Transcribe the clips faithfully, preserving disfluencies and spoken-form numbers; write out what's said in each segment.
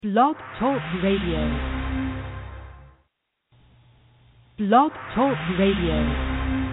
Blog Talk Radio. Blog Talk Radio.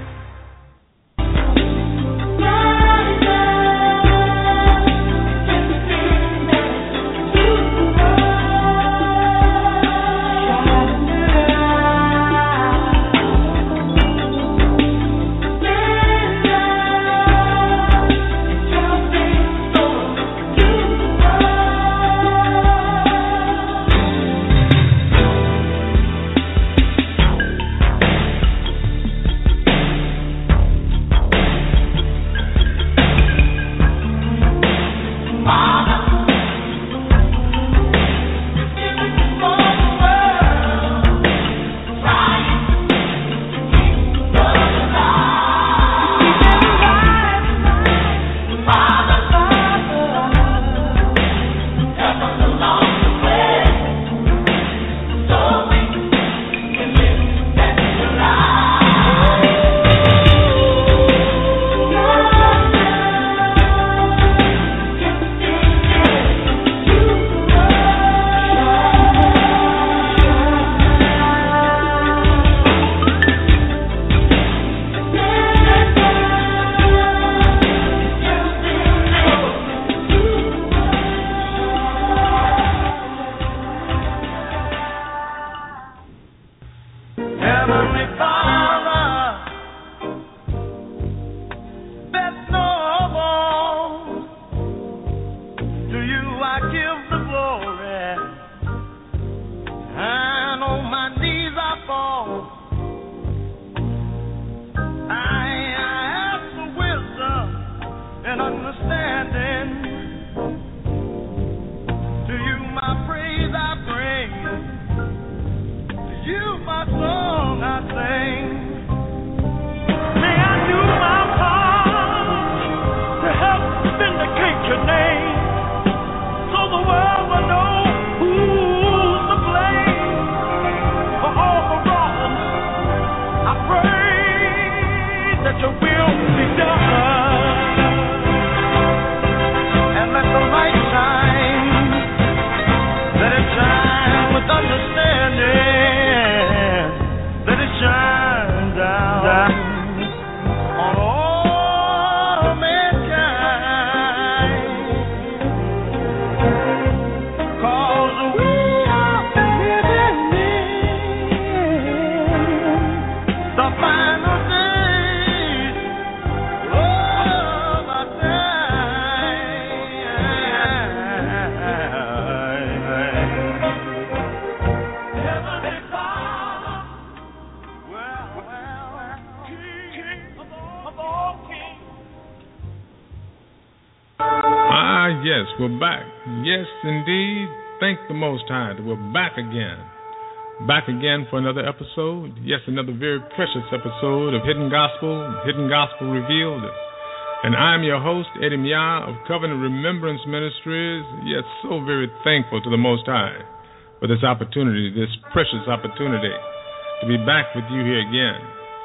We're back. Yes, indeed. Thank the Most High that we're back again. Back again for another episode. Yes, another very precious episode of Hidden Gospel, Hidden Gospel Revealed. And I'm your host, Eddie Mia of Covenant Remembrance Ministries. Yes, so very thankful to the Most High for this opportunity, this precious opportunity to be back with you here again.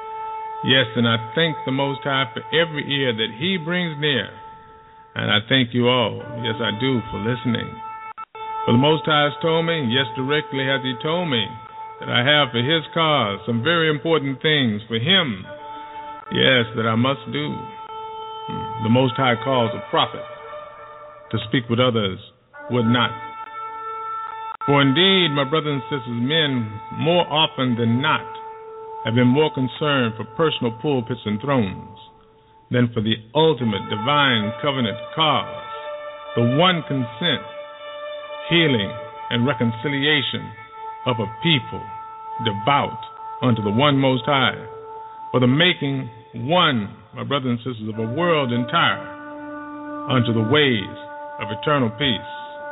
Yes, and I thank the Most High for every ear that He brings near. And I thank you all, yes I do, for listening. For the Most High has told me, yes directly has He told me, that I have for His cause some very important things for Him, yes, that I must do. The Most High calls a prophet to speak what others would not. For indeed, my brothers and sisters, men more often than not have been more concerned for personal pulpits and thrones than for the ultimate divine covenant cause, the one consent, healing, and reconciliation of a people devout unto the one Most High, for the making one, my brothers and sisters, of a world entire unto the ways of eternal peace.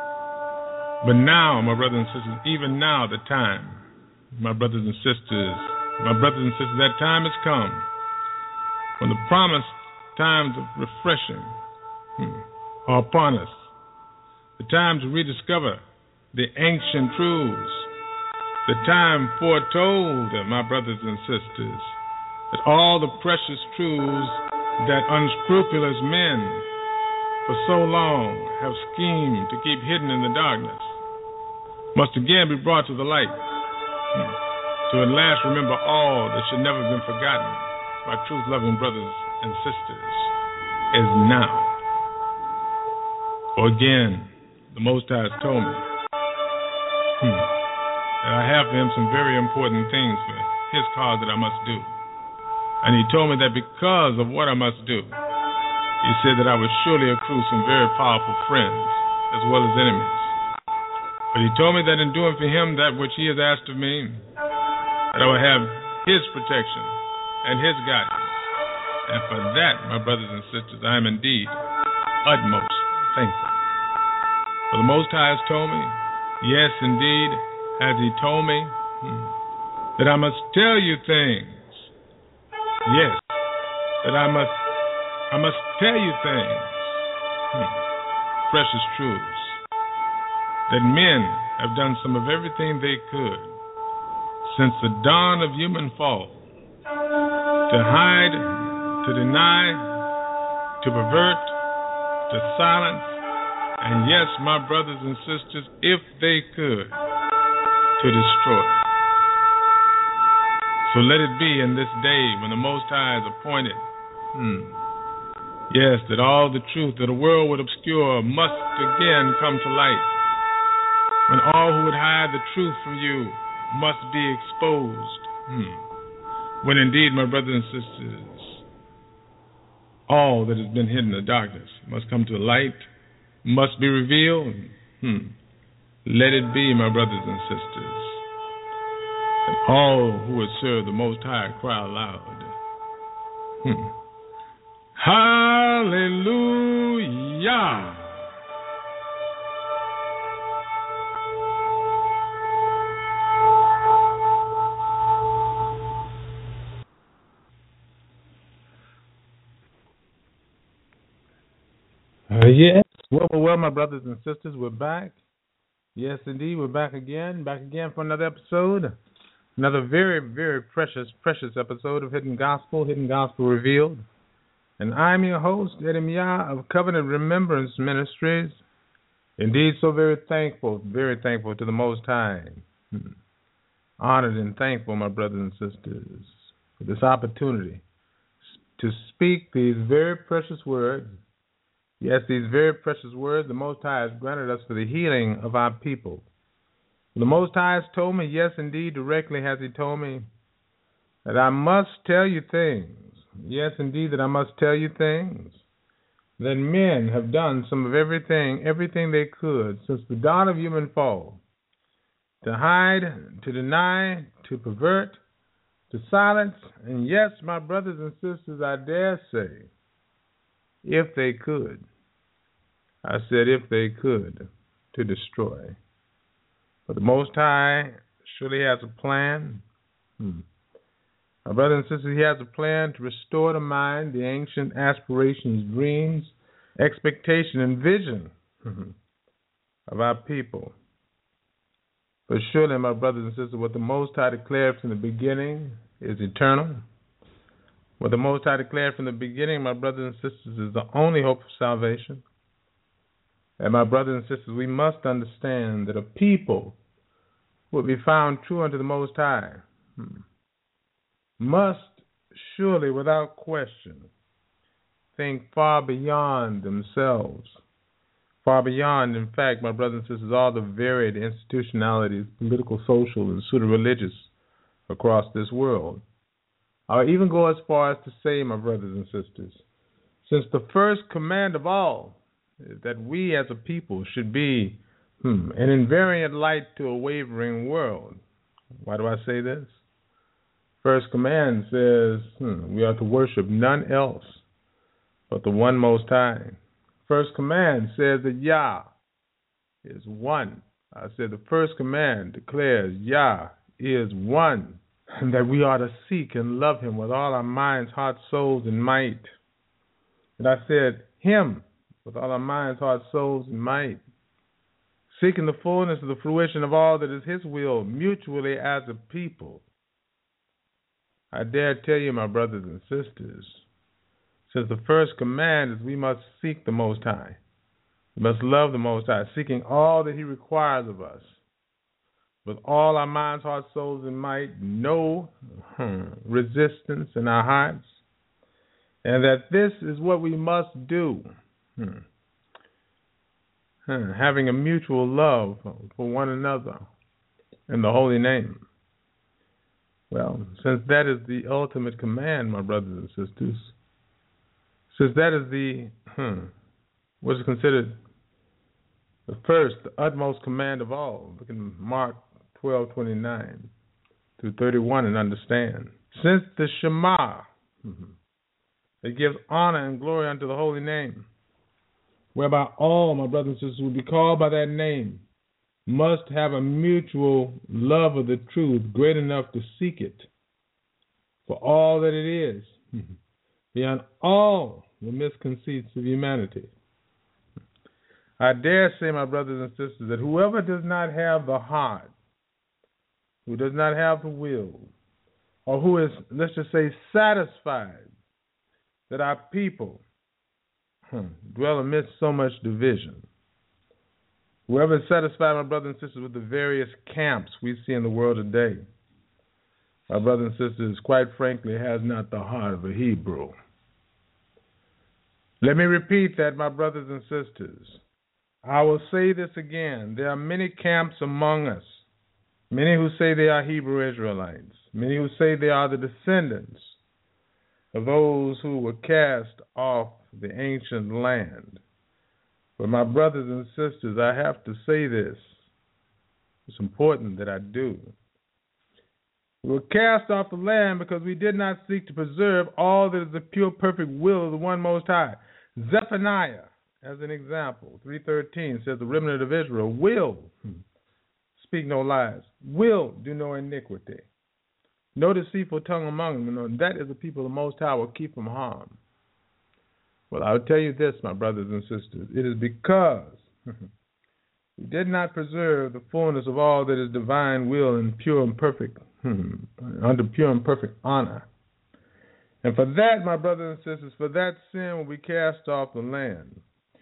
But now, my brothers and sisters, even now the time, my brothers and sisters, my brothers and sisters, that time has come when the promised times of refreshing hmm, are upon us. The time to rediscover the ancient truths. The time foretold, my brothers and sisters, that all the precious truths that unscrupulous men for so long have schemed to keep hidden in the darkness must again be brought to the light, hmm. to at last remember all that should never have been forgotten by truth-loving brothers and sisters, is now. For again, the Most High has told me hmm, that I have for him some very important things for his cause that I must do. And he told me that because of what I must do, he said that I would surely accrue some very powerful friends as well as enemies. But he told me that in doing for him that which he has asked of me, that I would have his protection and his guidance. And for that, my brothers and sisters, I am indeed utmost thankful. For the Most High has told me, yes, indeed, has he told me, hmm, that I must tell you things. Yes, that I must I must tell you things, hmm, precious truths, that men have done some of everything they could since the dawn of human fall to hide, to deny, to pervert, to silence, and yes, my brothers and sisters, if they could, to destroy. So let it be in this day when the Most High is appointed, hmm, yes, that all the truth that the world would obscure must again come to light, when all who would hide the truth from you must be exposed, hmm, when indeed, my brothers and sisters, all that has been hidden in the darkness must come to the light, must be revealed. Hmm. Let it be, my brothers and sisters, that all who would serve the Most High cry aloud, hmm, hallelujah. Uh, yes. Well, well, well, my brothers and sisters, we're back. Yes, indeed, we're back again, back again for another episode. Another very, very precious, precious episode of Hidden Gospel, Hidden Gospel Revealed. And I'm your host, Eddie Mia of Covenant Remembrance Ministries. Indeed, so very thankful, very thankful to the Most High. Hmm. Honored and thankful, my brothers and sisters, for this opportunity to speak these very precious words. Yes, these very precious words the Most High has granted us for the healing of our people. The Most High has told me, yes, indeed, directly has he told me, that I must tell you things. Yes, indeed, that I must tell you things. That men have done some of everything, everything they could since the dawn of human fall. To hide, to deny, to pervert, to silence, and yes, my brothers and sisters, I dare say, if they could. I said if they could, to destroy. But the Most High surely has a plan. Hmm. My brothers and sisters, he has a plan to restore to mind the ancient aspirations, dreams, expectation, and vision of our people. But surely, my brothers and sisters, what the Most High declared from the beginning is eternal. What the Most High declared from the beginning, my brothers and sisters, is the only hope of salvation. And my brothers and sisters, we must understand that a people will be found true unto the Most High hmm, must surely, without question, think far beyond themselves, far beyond, in fact, my brothers and sisters, all the varied institutionalities, political, social, and pseudo-religious across this world. I'll even go as far as to say, my brothers and sisters, since the first command of all is that we as a people should be hmm, an invariant light to a wavering world. Why do I say this? First command says hmm, we are to worship none else but the one Most High. First command says that Yah is one. I said the first command declares Yah is one, and that we are to seek and love him with all our minds, hearts, souls, and might. And I said him with all our minds, hearts, souls, and might, seeking the fullness of the fruition of all that is his will mutually as a people. I dare tell you, my brothers and sisters, since the first command is we must seek the Most High, we must love the Most High, seeking all that he requires of us. with all our minds, hearts, souls, and might, no hmm, resistance in our hearts, and that this is what we must do, hmm. Hmm. having a mutual love for one another in the holy name. Well, since that is the ultimate command, my brothers and sisters, since that is the, hmm, what is considered the first, the utmost command of all, look in Mark twelve twenty-nine through thirty-one and understand. Since the Shema, hmm, it gives honor and glory unto the holy name, whereby all, my brothers and sisters, will be called by that name, must have a mutual love of the truth great enough to seek it for all that it is, beyond all the misconceits of humanity. I dare say, my brothers and sisters, that whoever does not have the heart, who does not have the will, or who is, let's just say, satisfied that our people hmm, dwell amidst so much division, whoever is satisfied, my brothers and sisters, with the various camps we see in the world today, my brothers and sisters, quite frankly, has not the heart of a Hebrew. Let me repeat that, my brothers and sisters. I will say this again. There are many camps among us, many who say they are Hebrew Israelites, many who say they are the descendants of those who were cast off the ancient land. But my brothers and sisters, I have to say this. It's important that I do. We were cast off the land because we did not seek to preserve all that is the pure, perfect will of the One Most High. Zephaniah, as an example, three thirteen says the remnant of Israel will speak no lies, will do no iniquity. No deceitful tongue among them. That is the people the Most High will keep from harm. Well, I will tell you this, my brothers and sisters. It is because we did not preserve the fullness of all that is divine will and pure and perfect, under pure and perfect honor. And for that, my brothers and sisters, for that sin will be cast off the land.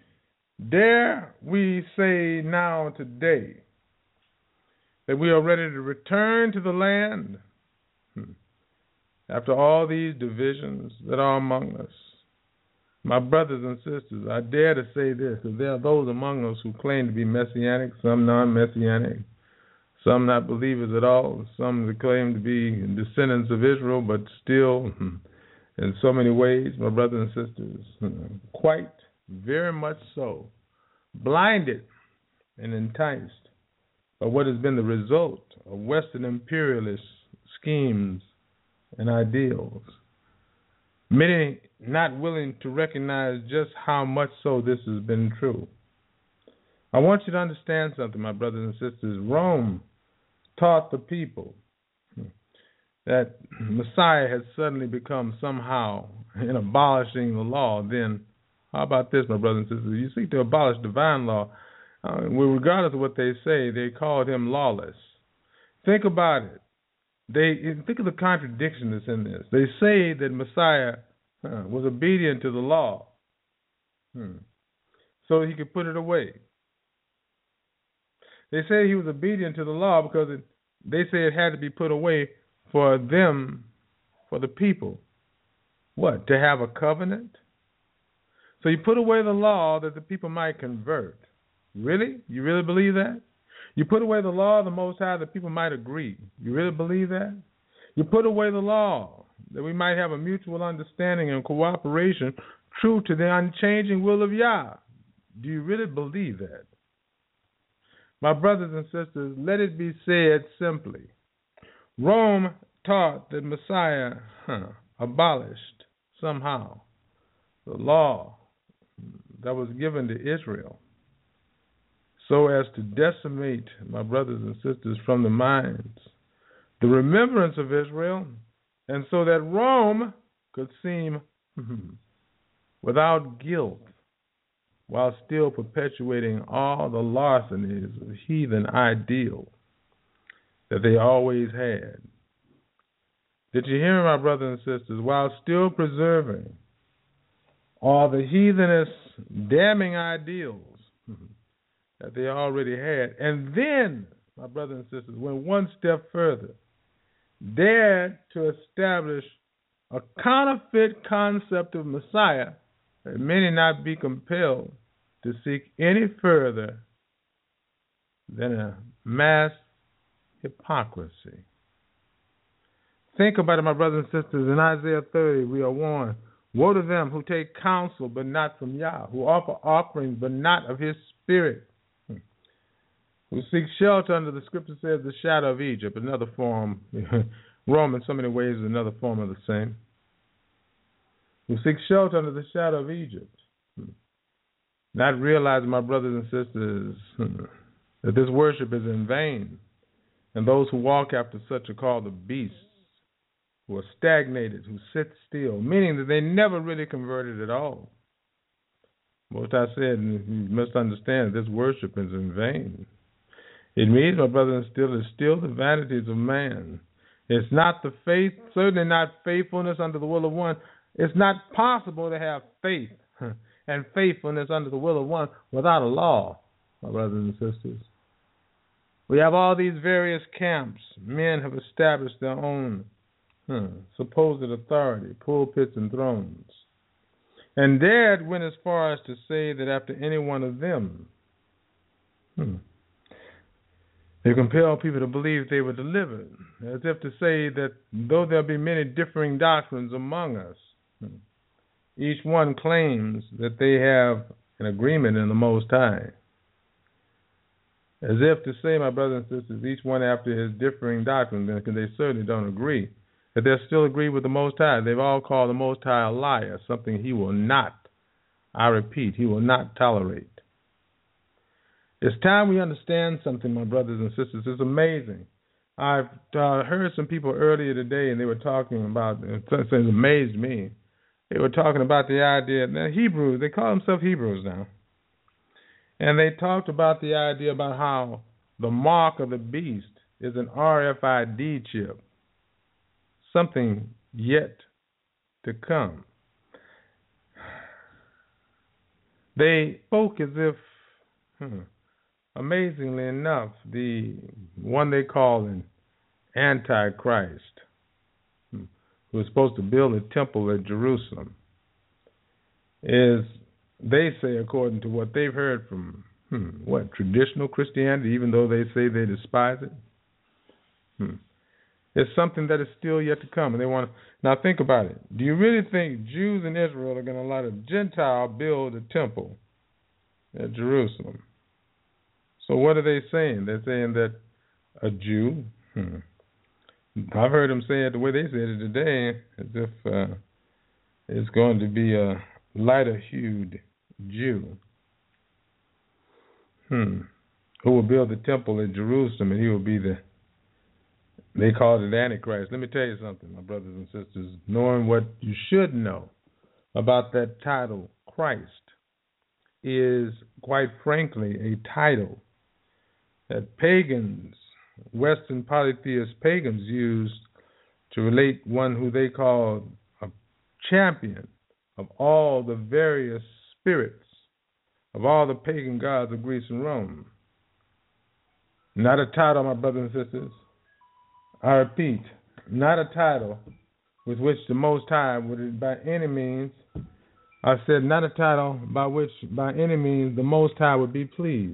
Dare we say now today that we are ready to return to the land after all these divisions that are among us? My brothers and sisters, I dare to say this, that there are those among us who claim to be messianic, some non-messianic, some not believers at all, some that claim to be descendants of Israel, but still, in so many ways, my brothers and sisters, quite very much so, blinded and enticed by what has been the result of Western imperialist schemes and ideals. Many not willing to recognize just how much so this has been true. I want you to understand something, my brothers and sisters. Rome taught the people that Messiah had suddenly become somehow, in abolishing the law, then how about this, my brothers and sisters? You seek to abolish divine law. Uh, regardless of what they say, they called him lawless. Think about it. They think of the contradiction that's in this. They say that Messiah uh, was obedient to the law, hmm. so he could put it away. They say he was obedient to the law because it, they say it had to be put away for them, for the people. What? To have a covenant? So you put away the law that the people might convert. Really? You really believe that? You put away the law of the Most High that people might agree. You really believe that? You put away the law that we might have a mutual understanding and cooperation true to the unchanging will of Yah. Do you really believe that? My brothers and sisters, let it be said simply. Rome taught that Messiah huh, abolished somehow the law that was given to Israel, so as to decimate, my brothers and sisters, from the minds the remembrance of Israel, and so that Rome could seem without guilt while still perpetuating all the larcenies of heathen ideals that they always had. Did you hear me, my brothers and sisters? While still preserving all the heathenish, damning ideals that they already had, and then my brothers and sisters, went one step further, dared to establish a counterfeit concept of Messiah that many not be compelled to seek any further than a mass hypocrisy. Think about it, my brothers and sisters. In Isaiah thirty, we are warned, woe to them who take counsel but not from Yah, who offer offerings but not of his spirit, who seek shelter under the scripture says the shadow of Egypt, another form, Rome in so many ways is another form of the same, who seek shelter under the shadow of Egypt, not realizing, my brothers and sisters, that this worship is in vain, and those who walk after such are called the beasts, who are stagnated, who sit still, meaning that they never really converted at all. Most I said, you must understand, this worship is in vain. It means, my brothers and sisters, it's still the vanities of man. It's not the faith, certainly not faithfulness under the will of one. It's not possible to have faith and faithfulness under the will of one without a law, my brothers and sisters. We have all these various camps. Men have established their own hmm, supposed authority, pulpits and thrones, and dared went as far as to say that after any one of them, hmm, they compel people to believe they were delivered, as if to say that though there be many differing doctrines among us, hmm, each one claims that they have an agreement in the Most High. As if to say, my brothers and sisters, each one after his differing doctrine, because they certainly don't agree, that they still agree with the Most High. They've all called the Most High a liar, something he will not, I repeat, he will not tolerate. It's time we understand something, my brothers and sisters. It's amazing. I've uh, heard some people earlier today, and they were talking about, it amazed me, they were talking about the idea, that Hebrews, they call themselves Hebrews now, and they talked about the idea about how the mark of the beast is an R F I D chip, something yet to come. They spoke as if, hmm, amazingly enough, the one they call an Antichrist, hmm, who was supposed to build a temple at Jerusalem, is, they say, according to what they've heard from, hmm, what, traditional Christianity, even though they say they despise it, hmm, it's something that is still yet to come. And they want to, now think about it. Do you really think Jews in Israel are going to let a Gentile build a temple at Jerusalem? So what are they saying? They're saying that a Jew, hmm, I've heard them say it the way they said it today, as if uh, it's going to be a lighter-hued Jew, hmm, who will build the temple at Jerusalem, and he will be the, they call it Antichrist. Let me tell you something, my brothers and sisters. Knowing what you should know about that title, Christ, is quite frankly a title that pagans, Western polytheist pagans, used to relate one who they called a champion of all the various spirits of all the pagan gods of Greece and Rome. Not a title, my brothers and sisters. I repeat, not a title with which the Most High would by any means, I said not a title by which by any means the Most High would be pleased.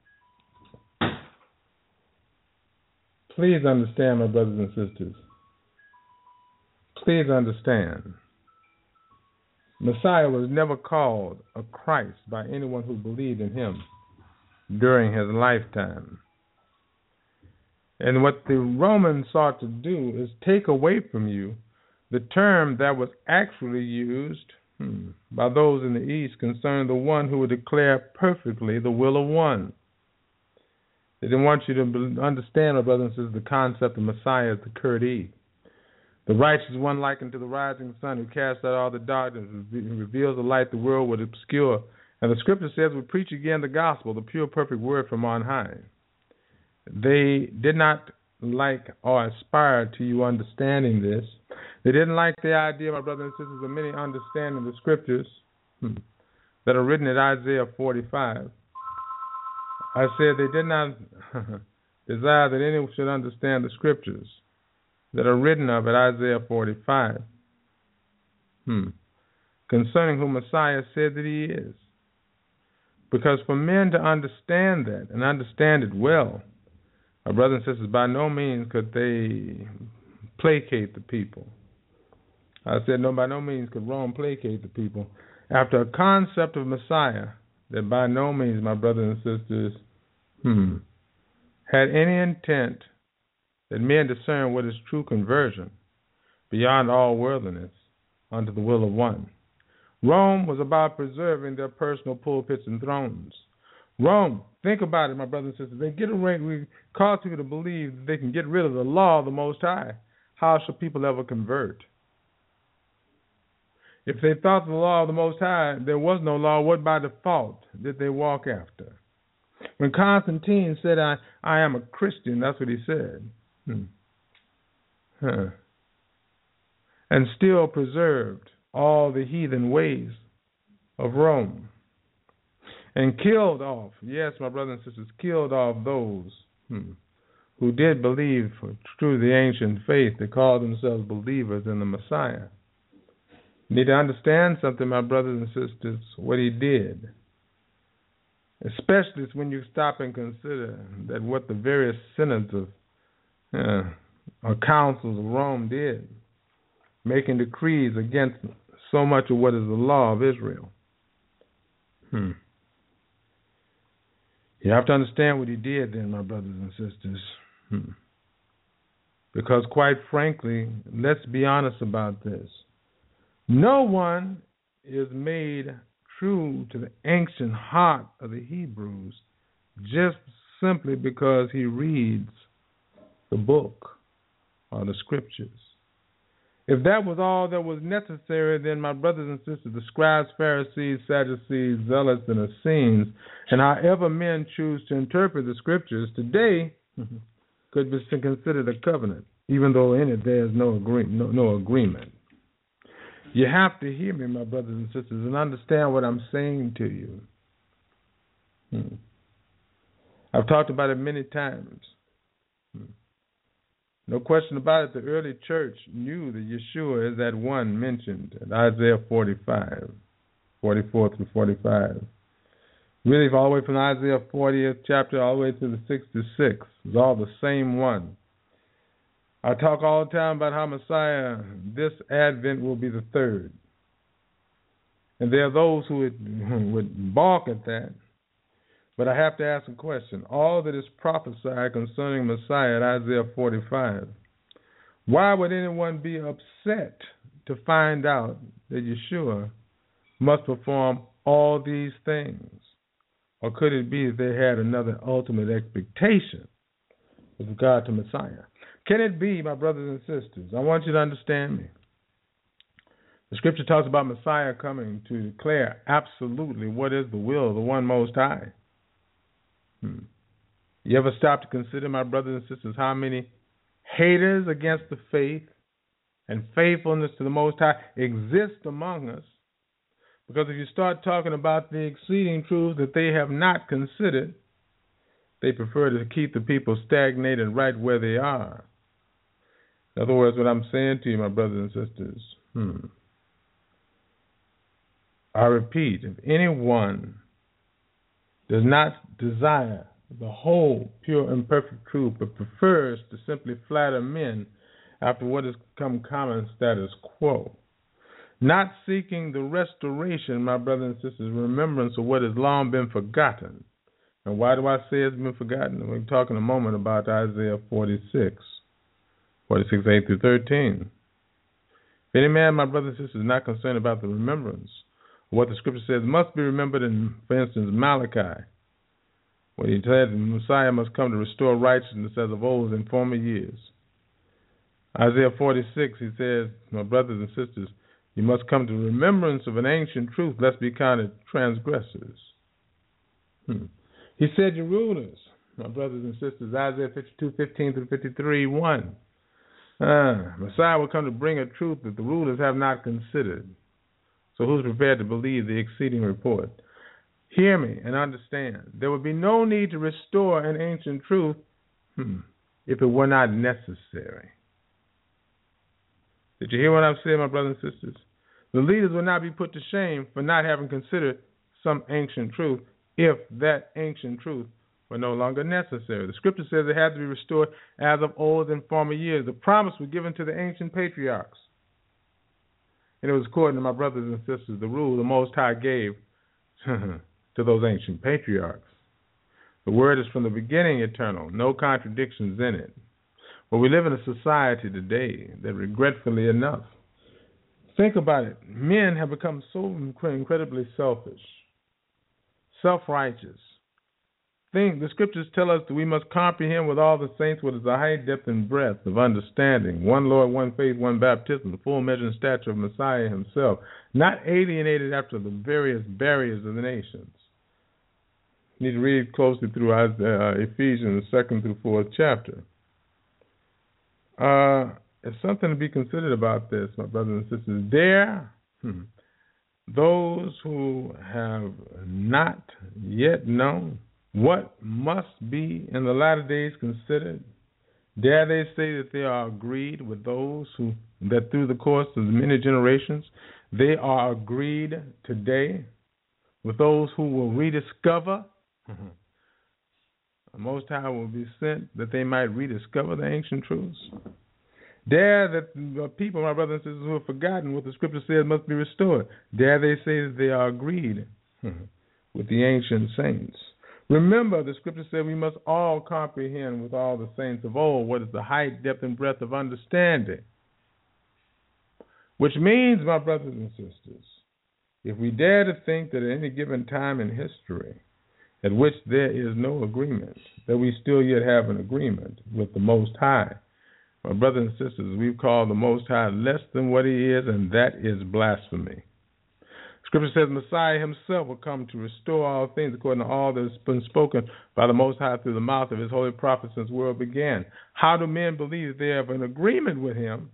Please understand, my brothers and sisters. Please understand. Messiah was never called a Christ by anyone who believed in him during his lifetime. And what the Romans sought to do is take away from you the term that was actually used hmm, by those in the East concerning the one who would declare perfectly the will of one. They didn't want you to understand, my brothers and sisters, the concept of Messiah as the Kurdi, the righteous one likened to the rising sun who casts out all the darkness and reveals the light the world would obscure. And the scripture says we preach again the gospel, the pure, perfect word from on high. They did not like or aspire to you understanding this. They didn't like the idea, my brothers and sisters, of many understanding the scriptures hmm, that are written in Isaiah forty-five. I said they did not desire that anyone should understand the scriptures that are written of at Isaiah forty-five, hmm, concerning whom Messiah said that he is. Because for men to understand that, and understand it well, my brothers and sisters, by no means could they placate the people. I said, no, by no means could Rome placate the people. After a concept of Messiah that by no means, my brothers and sisters, hmm, had any intent that men discern what is true conversion beyond all worldliness unto the will of one. Rome was about preserving their personal pulpits and thrones. Rome, think about it, my brothers and sisters. They get away, we cause people to believe that they can get rid of the law of the Most High. How shall people ever convert? If they thought the law of the Most High, there was no law, what by default did they walk after? When Constantine said, I, I am a Christian, that's what he said. Hmm. Huh. And still preserved all the heathen ways of Rome. And killed off, yes, my brothers and sisters, killed off those hmm, who did believe through the ancient faith that called themselves believers in the Messiah. You need to understand something, my brothers and sisters, what he did. Especially when you stop and consider that what the various synods of uh, or councils of Rome did, making decrees against so much of what is the law of Israel. Hmm. You have to understand what he did then, my brothers and sisters. Hmm. Because quite frankly, let's be honest about this. No one is made true to the ancient heart of the Hebrews just simply because he reads the book or the scriptures. If that was all that was necessary, then my brothers and sisters, the scribes, Pharisees, Sadducees, Zealots, and Essenes, and however men choose to interpret the scriptures today, could be considered a covenant, even though in it there is no, agree- no, no agreement. You have to hear me, my brothers and sisters, and understand what I'm saying to you. Hmm. I've talked about it many times. Hmm. No question about it, the early church knew that Yeshua is that one mentioned in Isaiah forty-five, forty-four through forty-five. Really, all the way from Isaiah fortieth chapter all the way to the sixty-sixth, it's all the same one. I talk all the time about how Messiah, this Advent, will be the third. And there are those who would, would balk at that. But I have to ask a question. All that is prophesied concerning Messiah at Isaiah forty-five, why would anyone be upset to find out that Yeshua must perform all these things? Or could it be that they had another ultimate expectation with regard to Messiah? Can it be, my brothers and sisters? I want you to understand me. The scripture talks about Messiah coming to declare absolutely what is the will of the one Most High. Hmm. You ever stop to consider, my brothers and sisters, how many haters against the faith and faithfulness to the Most High exist among us? Because if you start talking about the exceeding truths that they have not considered, they prefer to keep the people stagnated right where they are. In other words, what I'm saying to you, my brothers and sisters, hmm, I repeat, if anyone does not desire the whole, pure, and perfect truth, but prefers to simply flatter men after what has become common status quo, not seeking the restoration, my brothers and sisters, remembrance of what has long been forgotten. And why do I say it's been forgotten? We're talking a moment about Isaiah forty-six, forty-six, eight through thirteen. If any man, my brothers and sisters, is not concerned about the remembrance of what the scripture says must be remembered in, for instance, Malachi, where he said the Messiah must come to restore righteousness as of old in former years. Isaiah forty-six, he says, my brothers and sisters, you must come to remembrance of an ancient truth, lest be counted transgressors. Hmm. He said, your rulers, my brothers and sisters, Isaiah fifty-two, fifteen through fifty-three, one. Ah, Messiah will come to bring a truth that the rulers have not considered. So who's prepared to believe the exceeding report? Hear me and understand. There would be no need to restore an ancient truth Hmm. If it were not necessary. Did you hear what I've said, my brothers and sisters? The leaders will not be put to shame for not having considered some ancient truth if that ancient truth were no longer necessary. The scripture says it had to be restored as of old in former years. The promise was given to the ancient patriarchs. And it was according to my brothers and sisters, the rule the Most High gave to those ancient patriarchs. The word is from the beginning eternal, no contradictions in it. But we live in a society today that, regretfully enough, think about it, men have become so incredibly selfish, self-righteous. Think the scriptures tell us that we must comprehend with all the saints what is the height, depth, and breadth of understanding. One Lord, one faith, one baptism, the full measure and stature of Messiah himself, not alienated after the various barriers of the nations. You need to read closely through uh, Ephesians, the second through fourth chapter. Uh, there's something to be considered about this, my brothers and sisters. There, hmm, those who have not yet known what must be in the latter days considered, dare they say that they are agreed with those who, that through the course of many generations, they are agreed today with those who will rediscover. Mm-hmm. The Most High will be sent that they might rediscover the ancient truths. Dare that the people, my brothers and sisters, who have forgotten what the scripture says must be restored. Dare they say that they are agreed mm-hmm, with the ancient saints. Remember, the scripture said we must all comprehend with all the saints of old what is the height, depth, and breadth of understanding. Which means, my brothers and sisters, if we dare to think that at any given time in history at which there is no agreement, that we still yet have an agreement with the Most High, my brothers and sisters, we've called the Most High less than what he is, and that is blasphemy. Scripture says Messiah himself will come to restore all things according to all that has been spoken by the Most High through the mouth of his holy prophets since the world began. How do men believe that they have an agreement with him?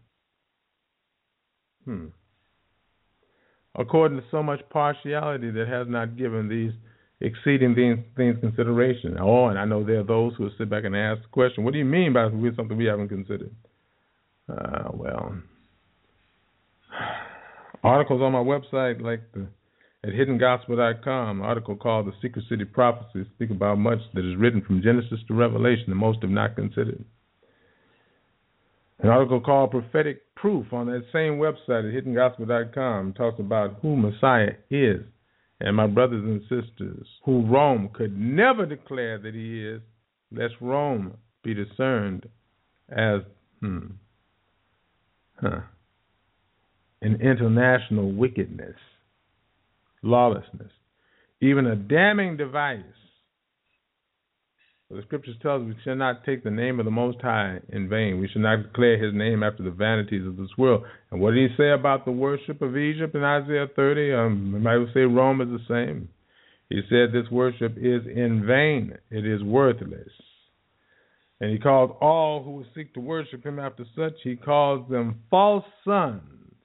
Hmm. According to so much partiality that has not given these exceeding things, things consideration. Oh, and I know there are those who will sit back and ask the question, what do you mean by something we haven't considered? Uh, well... Articles on my website, like the, at hidden gospel dot com, an article called The Secret City Prophecy, speak about much that is written from Genesis to Revelation that most have not considered. An article called Prophetic Proof on that same website at hidden gospel dot com talks about who Messiah is. And my brothers and sisters, who Rome could never declare that he is, lest Rome be discerned as, hmm, huh. an international wickedness, lawlessness, even a damning device. But the scriptures tell us we shall not take the name of the Most High in vain. We shall not declare his name after the vanities of this world. And what did he say about the worship of Egypt in Isaiah thirty? Um, we might say Rome is the same. He said this worship is in vain. It is worthless. And he called all who seek to worship him after such, he calls them false sons.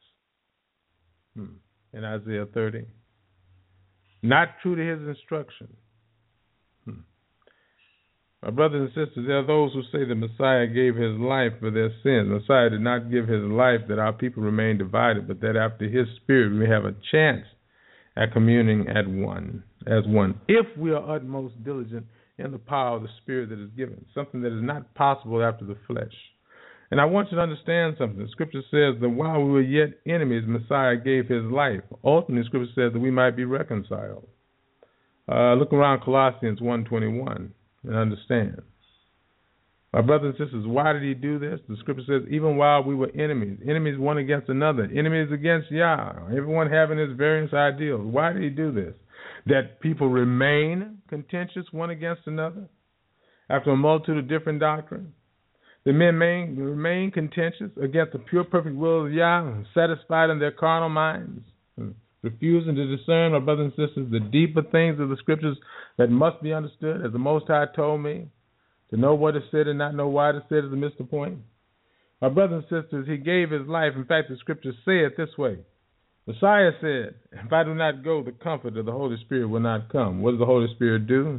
In Isaiah thirty, not true to his instruction. Hmm. My brothers and sisters, there are those who say that Messiah gave his life for their sins. Messiah did not give his life that our people remain divided, but that after his spirit we have a chance at communing at one, as one, if we are utmost diligent in the power of the spirit that is given, something that is not possible after the flesh. And I want you to understand something. The scripture says that while we were yet enemies, Messiah gave his life. Ultimately, the scripture says that we might be reconciled. Uh, look around Colossians one twenty-one and understand. My brothers and sisters, why did he do this? The scripture says, even while we were enemies, enemies one against another, enemies against Yah, everyone having his various ideals. Why did he do this? That people remain contentious one against another after a multitude of different doctrines. The men remain, remain contentious against the pure, perfect will of Yah, satisfied in their carnal minds, refusing to discern, my brothers and sisters, the deeper things of the scriptures that must be understood, as the Most High told me. To know what is said and not know why it is said is a missed the point. My brothers and sisters, he gave his life. In fact, the scriptures say it this way. Messiah said, if I do not go, the comfort of the Holy Spirit will not come. What does the Holy Spirit do?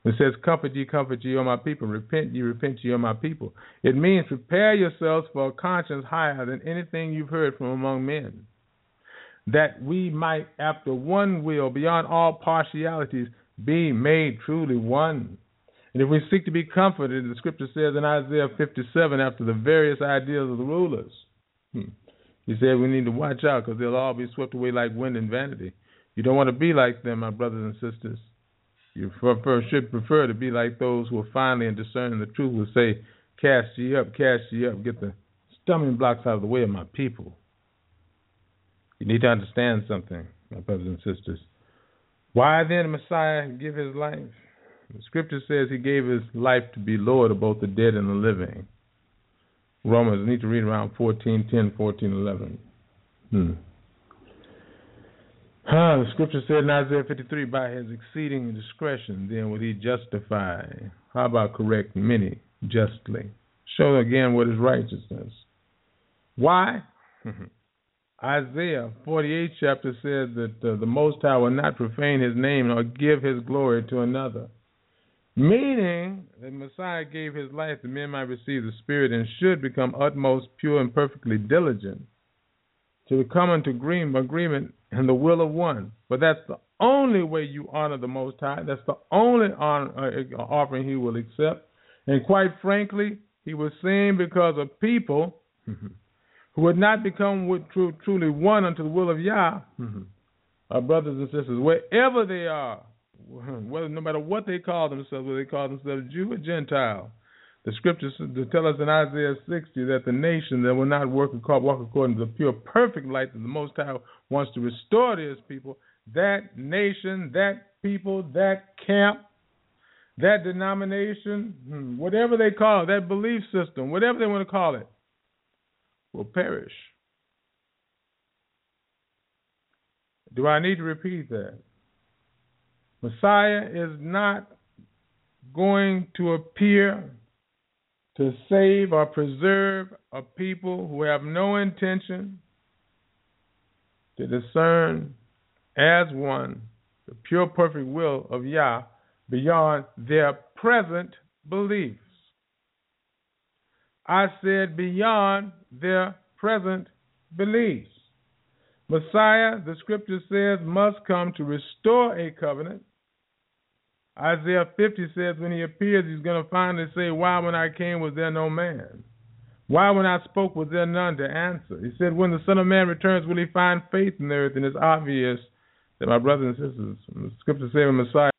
It says, comfort ye, comfort ye, O my people. Repent ye, repent ye, O my people. It means prepare yourselves for a conscience higher than anything you've heard from among men, that we might, after one will, beyond all partialities, be made truly one. And if we seek to be comforted, the scripture says in Isaiah fifty-seven, after the various ideas of the rulers, hmm, he said we need to watch out because they'll all be swept away like wind and vanity. You don't want to be like them, my brothers and sisters. You prefer, should prefer to be like those who are finally and discerning the truth, will say, cast ye up, cast ye up, get the stumbling blocks out of the way of my people. You need to understand something, my brothers and sisters. Why then Messiah give his life? The scripture says he gave his life to be Lord of both the dead and the living. Romans, need to read around fourteen, ten, fourteen, eleven. Hmm. Huh, the scripture said in Isaiah fifty-three, by his exceeding discretion, then will he justify. How about correct many justly? Show again what is righteousness. Why? Isaiah forty-eight chapter says that uh, the Most High will not profane his name nor give his glory to another. Meaning that Messiah gave his life that men might receive the Spirit and should become utmost pure and perfectly diligent to come into agreement in the will of one. But that's the only way you honor the Most High. That's the only honor, uh, offering he will accept. And quite frankly, he was saying because of people who would not become with true, truly one unto the will of Yah, our brothers and sisters, wherever they are, whether no matter what they call themselves, whether they call themselves Jew or Gentile. The scriptures tell us in Isaiah sixty that the nation that will not work walk according to the pure, perfect light that the Most High wants to restore to his people, that nation, that people, that camp, that denomination, whatever they call it, that belief system, whatever they want to call it, will perish. Do I need to repeat that? Messiah is not going to appear to save or preserve a people who have no intention to discern as one the pure, perfect will of Yah beyond their present beliefs. I said beyond their present beliefs. Messiah, the scripture says, must come to restore a covenant. Isaiah fifty says when he appears, he's going to finally say, why when I came was there no man? Why when I spoke was there none to answer? He said, when the Son of Man returns, will he find faith in the earth? And it's obvious that my brothers and sisters, the scripture says when Messiah,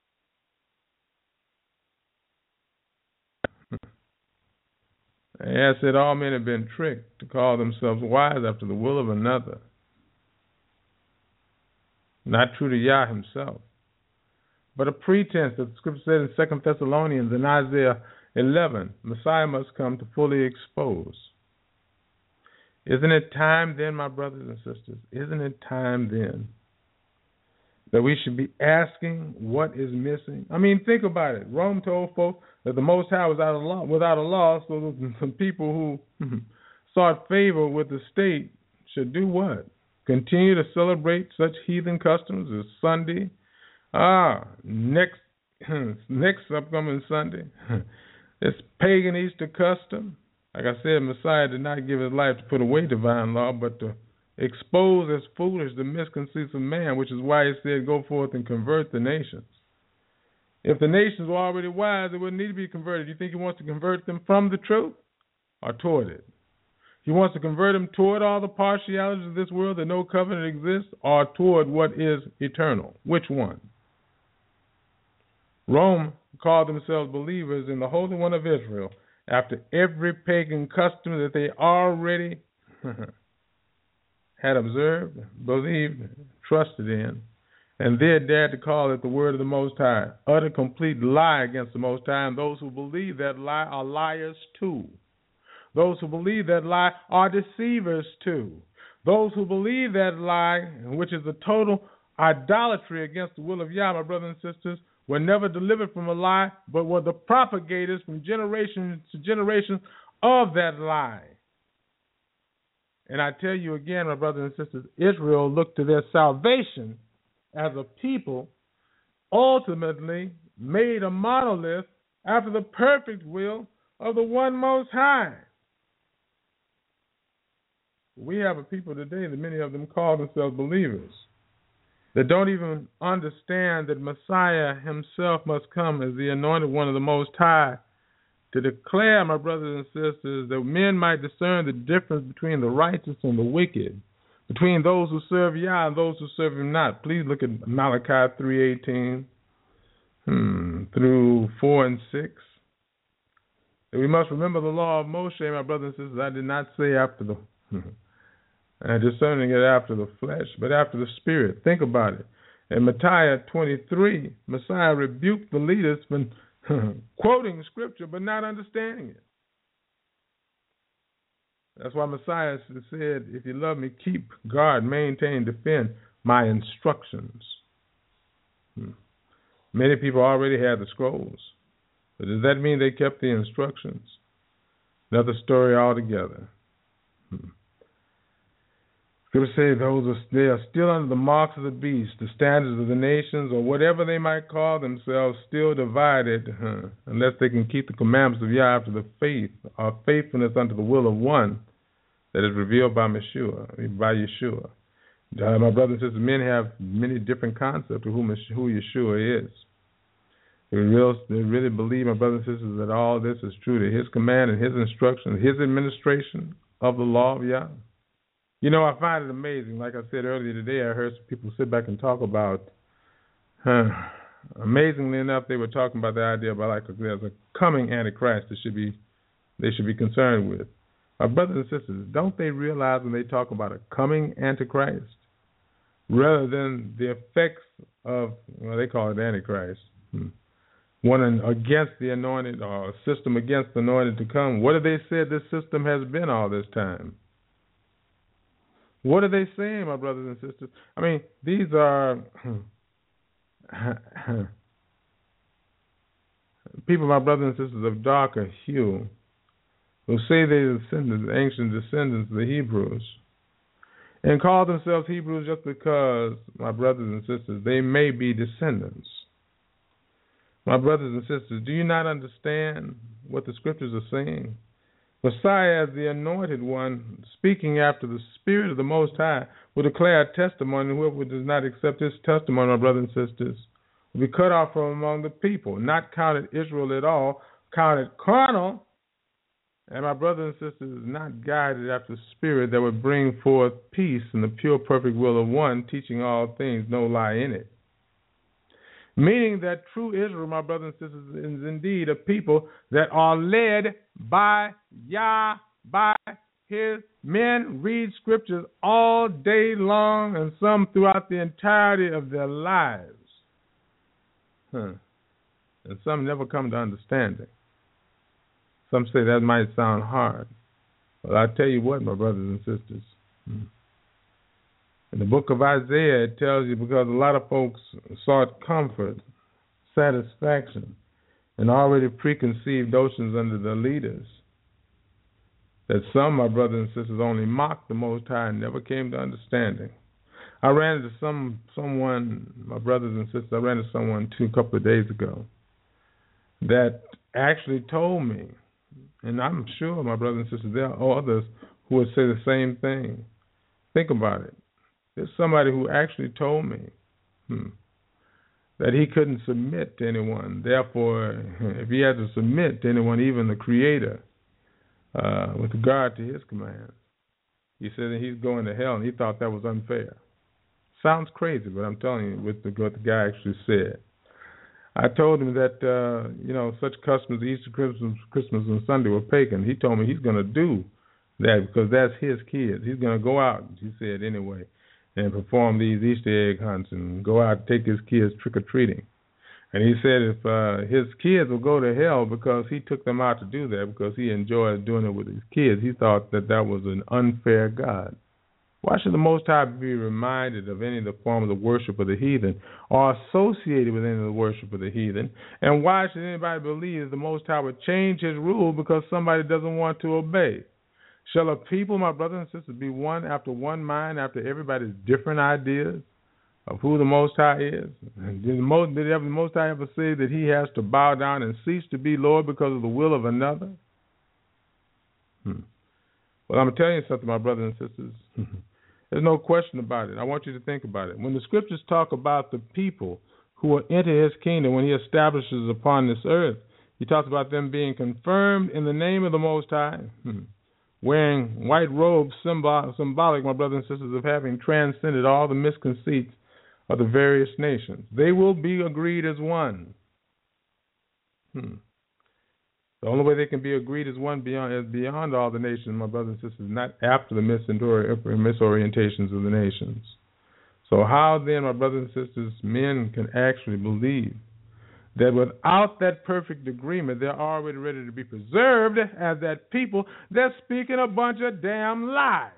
I said all men have been tricked to call themselves wise after the will of another. Not true to Yah himself, but a pretense that the scripture said in Second Thessalonians and Isaiah eleven, Messiah must come to fully expose. Isn't it time then, my brothers and sisters, isn't it time then that we should be asking what is missing? I mean, think about it. Rome told folks that the Most High was out of law, without a law, so some people who sought favor with the state should do what? Continue to celebrate such heathen customs as Sunday. Ah, next next upcoming Sunday, this pagan Easter custom. Like I said, Messiah did not give his life to put away divine law, but to expose as foolish the misconceits of man, which is why he said, go forth and convert the nations. If the nations were already wise, they wouldn't need to be converted. Do you think he wants to convert them from the truth or toward it? He wants to convert them toward all the partialities of this world that no covenant exists, or toward what is eternal? Which one? Rome called themselves believers in the Holy One of Israel after every pagan custom that they already had observed, believed, trusted in, and they dared to call it the word of the Most High. Utter complete lie against the Most High, and those who believe that lie are liars too. Those who believe that lie are deceivers too. Those who believe that lie, which is a total idolatry against the will of Yah, my brothers and sisters, were never delivered from a lie, but were the propagators from generation to generation of that lie. And I tell you again, my brothers and sisters, Israel looked to their salvation as a people ultimately made a monolith after the perfect will of the one Most High. We have a people today that many of them call themselves believers that don't even understand that Messiah himself must come as the anointed one of the Most High to declare, my brothers and sisters, that men might discern the difference between the righteous and the wicked, between those who serve Yah and those who serve him not. Please look at Malachi three eighteen hmm, through four and six. We must remember the law of Moshe, my brothers and sisters. I did not say after the and discerning it after the flesh, but after the spirit. Think about it. In Matthew twenty-three, Messiah rebuked the leaders for quoting scripture but not understanding it. That's why Messiah said, if you love me, keep, guard, maintain, defend my instructions. Hmm. Many people already had the scrolls, but does that mean they kept the instructions? Another story altogether. Hmm. Scripture says those are, they are still under the marks of the beast, the standards of the nations, or whatever they might call themselves, still divided, huh, unless they can keep the commandments of Yah after the faith, or faithfulness unto the will of one that is revealed by Yeshua, by Yeshua. Uh, my brothers and sisters, men have many different concepts of who, who Yeshua is. They really, they really believe, my brothers and sisters, that all this is true to his command and his instruction, his administration of the law of Yah. You know, I find it amazing. Like I said earlier today, I heard some people sit back and talk about, huh, amazingly enough, they were talking about the idea about like there's a coming Antichrist that should be, they should be concerned with. My brothers and sisters, don't they realize when they talk about a coming Antichrist, rather than the effects of, well, they call it Antichrist, hmm. one against the anointed or a system against the anointed to come, what have they said this system has been all this time? What are they saying, my brothers and sisters? I mean, these are people, my brothers and sisters, of darker hue, who say they're descendants, ancient descendants of the Hebrews, and call themselves Hebrews just because, my brothers and sisters, they may be descendants. My brothers and sisters, do you not understand what the scriptures are saying? Messiah, as the anointed one, speaking after the Spirit of the Most High, will declare a testimony, and whoever does not accept his testimony, my brothers and sisters, will be cut off from among the people, not counted Israel at all, counted carnal, and my brothers and sisters, not guided after the Spirit that would bring forth peace and the pure, perfect will of one, teaching all things, no lie in it. Meaning that true Israel, my brothers and sisters, is indeed a people that are led by Yah, by his men, read scriptures all day long and some throughout the entirety of their lives. Huh. And some never come to understanding. Some say that might sound hard. But I tell you what, my brothers and sisters, hmm. in the book of Isaiah, it tells you because a lot of folks sought comfort, satisfaction, and already preconceived notions under the leaders, that some, my brothers and sisters, only mocked the Most High and never came to understanding. I ran into some someone, my brothers and sisters, I ran into someone two a couple of days ago that actually told me, and I'm sure, my brothers and sisters, there are others who would say the same thing. Think about it. There's somebody who actually told me hmm, that he couldn't submit to anyone. Therefore, if he had to submit to anyone, even the Creator, uh, with regard to his commands, he said that he's going to hell, and he thought that was unfair. Sounds crazy, but I'm telling you what the, what the guy actually said. I told him that, uh, you know, such customs, Easter, Christmas, Christmas, and Sunday were pagan. He told me he's going to do that because that's his kids. He's going to go out, he said, anyway, and perform these Easter egg hunts and go out and take his kids trick-or-treating. And he said if uh, his kids will go to hell because he took them out to do that, because he enjoyed doing it with his kids, he thought that that was an unfair God. Why should the Most High be reminded of any of the forms of worship of the heathen or associated with any of the worship of the heathen? And why should anybody believe the Most High would change his rule because somebody doesn't want to obey? Shall a people, my brothers and sisters, be one after one mind, after everybody's different ideas? of who the Most High is? Did the Most, did ever, the Most High ever say that he has to bow down and cease to be Lord because of the will of another? Hmm. Well, I'm going to tell you something, my brothers and sisters. There's no question about it. I want you to think about it. When the scriptures talk about the people who will enter his kingdom when he establishes upon this earth, he talks about them being confirmed in the name of the Most High, hmm. wearing white robes, symbol, symbolic, my brothers and sisters, of having transcended all the misconceits of the various nations. They will be agreed as one. Hmm. The only way they can be agreed as one beyond is beyond all the nations, my brothers and sisters, not after the misorientations of the nations. So how then, my brothers and sisters, men can actually believe that without that perfect agreement, they're already ready to be preserved as that people that's speaking a bunch of damn lies?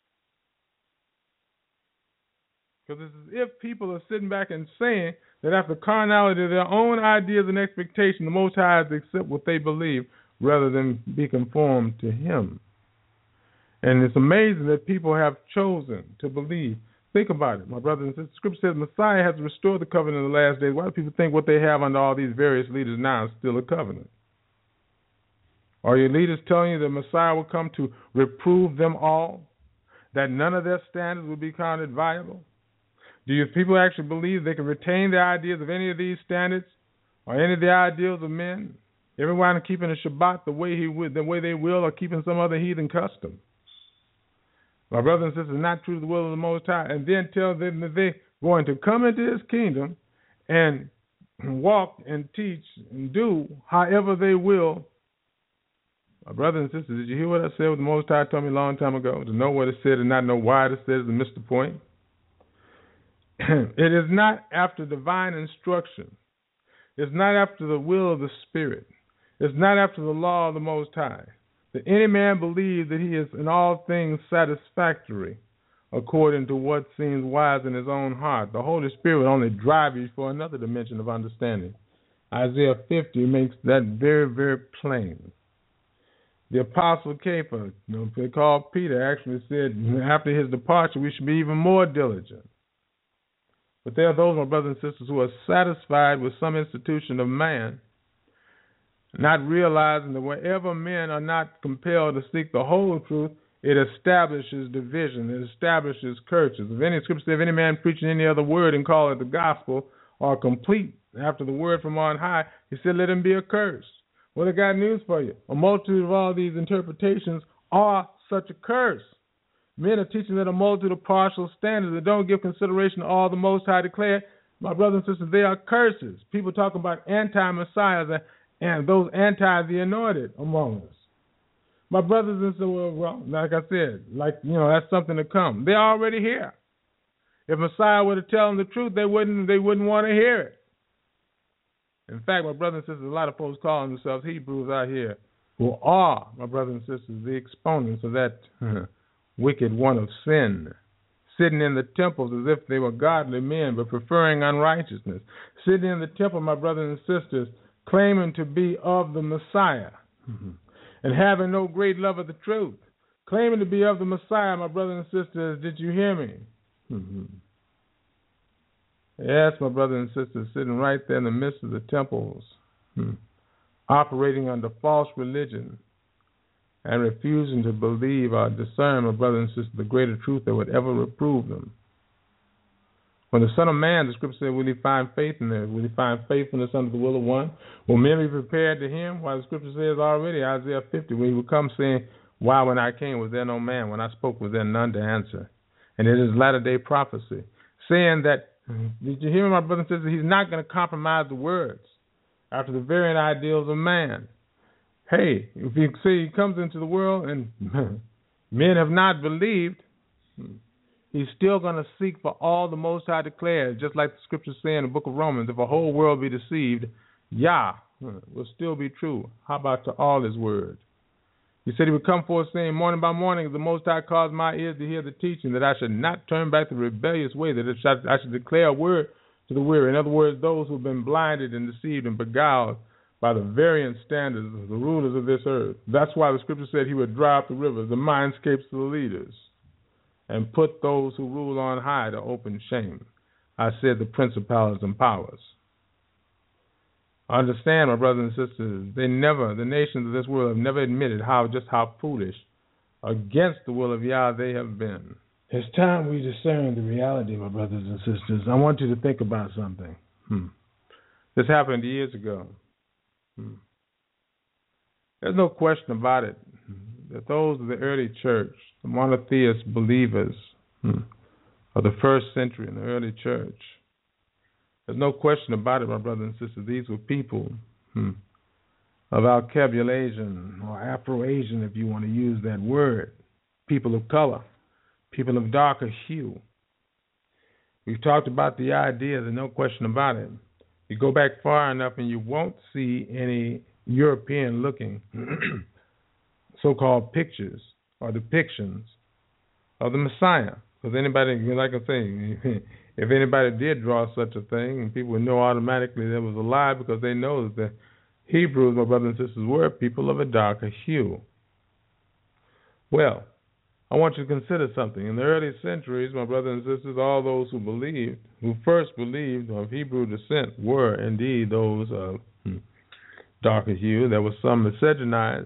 Because it's as if people are sitting back and saying that after carnality of their own ideas and expectations, the Most High is to accept what they believe rather than be conformed to him. And it's amazing that people have chosen to believe. Think about it, my brothers and sisters. Scripture says Messiah has restored the covenant in the last days. Why do people think what they have under all these various leaders now is still a covenant? Are your leaders telling you that Messiah will come to reprove them all? That none of their standards will be counted viable? Do you people actually believe they can retain their ideas of any of these standards or any of the ideals of men? Everyone keeping the Shabbat the way he would, the way they will, or keeping some other heathen custom. My brothers and sisters, not true to the will of the Most High, and then tell them that they're going to come into his kingdom and walk and teach and do however they will. My brothers and sisters, did you hear what I said? What the Most High told me a long time ago? To know what it said and not know why it said is to miss the point. It is not after divine instruction. It's not after the will of the Spirit. It's not after the law of the Most High that any man believes that he is in all things satisfactory according to what seems wise in his own heart. The Holy Spirit will only drive you for another dimension of understanding. Isaiah fifty makes that very, very plain. The Apostle Kepha, you know, they called Peter, actually said after his departure we should be even more diligent. But there are those, my brothers and sisters, who are satisfied with some institution of man, not realizing that wherever men are not compelled to seek the whole truth, it establishes division, it establishes curses. If any scripture says, if any man preaching any other word and call it the gospel or complete after the word from on high, he said, let him be accursed. Well, I got news for you. A multitude of all these interpretations are such a curse. Men are teaching that a multitude of partial standards that don't give consideration to all the Most High declared. My brothers and sisters, they are curses. People talk about anti-messiahs and those anti-the anointed among us. My brothers and sisters, well, like I said, like, you know, that's something to come. They're already here. If Messiah were to tell them the truth, they wouldn't, they wouldn't want to hear it. In fact, my brothers and sisters, a lot of folks calling themselves Hebrews out here who are, my brothers and sisters, the exponents of that wicked one of sin, sitting in the temples as if they were godly men, but preferring unrighteousness. Sitting in the temple, my brothers and sisters, claiming to be of the Messiah, mm-hmm. and having no great love of the truth. Claiming to be of the Messiah, my brothers and sisters, did you hear me? Mm-hmm. Yes, my brothers and sisters, sitting right there in the midst of the temples, hmm. operating under false religion, and refusing to believe or discern, my brothers and sisters, the greater truth that would ever reprove them. When the Son of Man, the scripture said, will he find faith in there? Will he find faithfulness under the will of one? Will men be prepared to him? Why, the scripture says already, Isaiah fifty, when he would come saying, why when I came was there no man? When I spoke was there none to answer? And it is latter-day prophecy, saying that, did you hear me, my brothers and sisters? He's not going to compromise the words after the variant ideals of man. Hey, if you see he comes into the world and men have not believed, he's still going to seek for all the Most High declared, just like the scriptures say in the book of Romans, if a whole world be deceived, Yah will still be true. How about to all his word? He said he would come forth saying, morning by morning, the Most High caused my ears to hear the teaching, that I should not turn back the rebellious way, that I should declare a word to the weary. In other words, those who have been blinded and deceived and beguiled by the variant standards of the rulers of this earth. That's why the scripture said he would dry up the rivers, the mindscapes of the leaders, and put those who rule on high to open shame. I said the principalities and powers. Understand, my brothers and sisters, they never, the nations of this world have never admitted how just how foolish against the will of Yah they have been. It's time we discern the reality, my brothers and sisters. I want you to think about something. Hmm. This happened years ago. Hmm. There's no question about it that those of the early church, the monotheist believers hmm, of the first century in the early church, there's no question about it, my brothers and sisters. These were people hmm, of Alkebulan or Afro-Asian, if you want to use that word, people of color, people of darker hue. We've talked about the idea, there's no question about it. You go back far enough and you won't see any European-looking so-called pictures or depictions of the Messiah. Because anybody, like I say, if anybody did draw such a thing, people would know automatically that was a lie because they know that the Hebrews, my brothers and sisters, were people of a darker hue. Well, I want you to consider something. In the early centuries, my brothers and sisters, all those who believed, who first believed of Hebrew descent, were indeed those of hmm, darker hue. There were some miscegenized.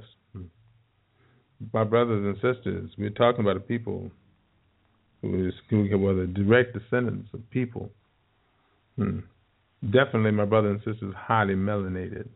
My brothers and sisters, we're talking about a people who, is, who were the direct descendants of people. Hmm. Definitely, my brothers and sisters, highly melanated.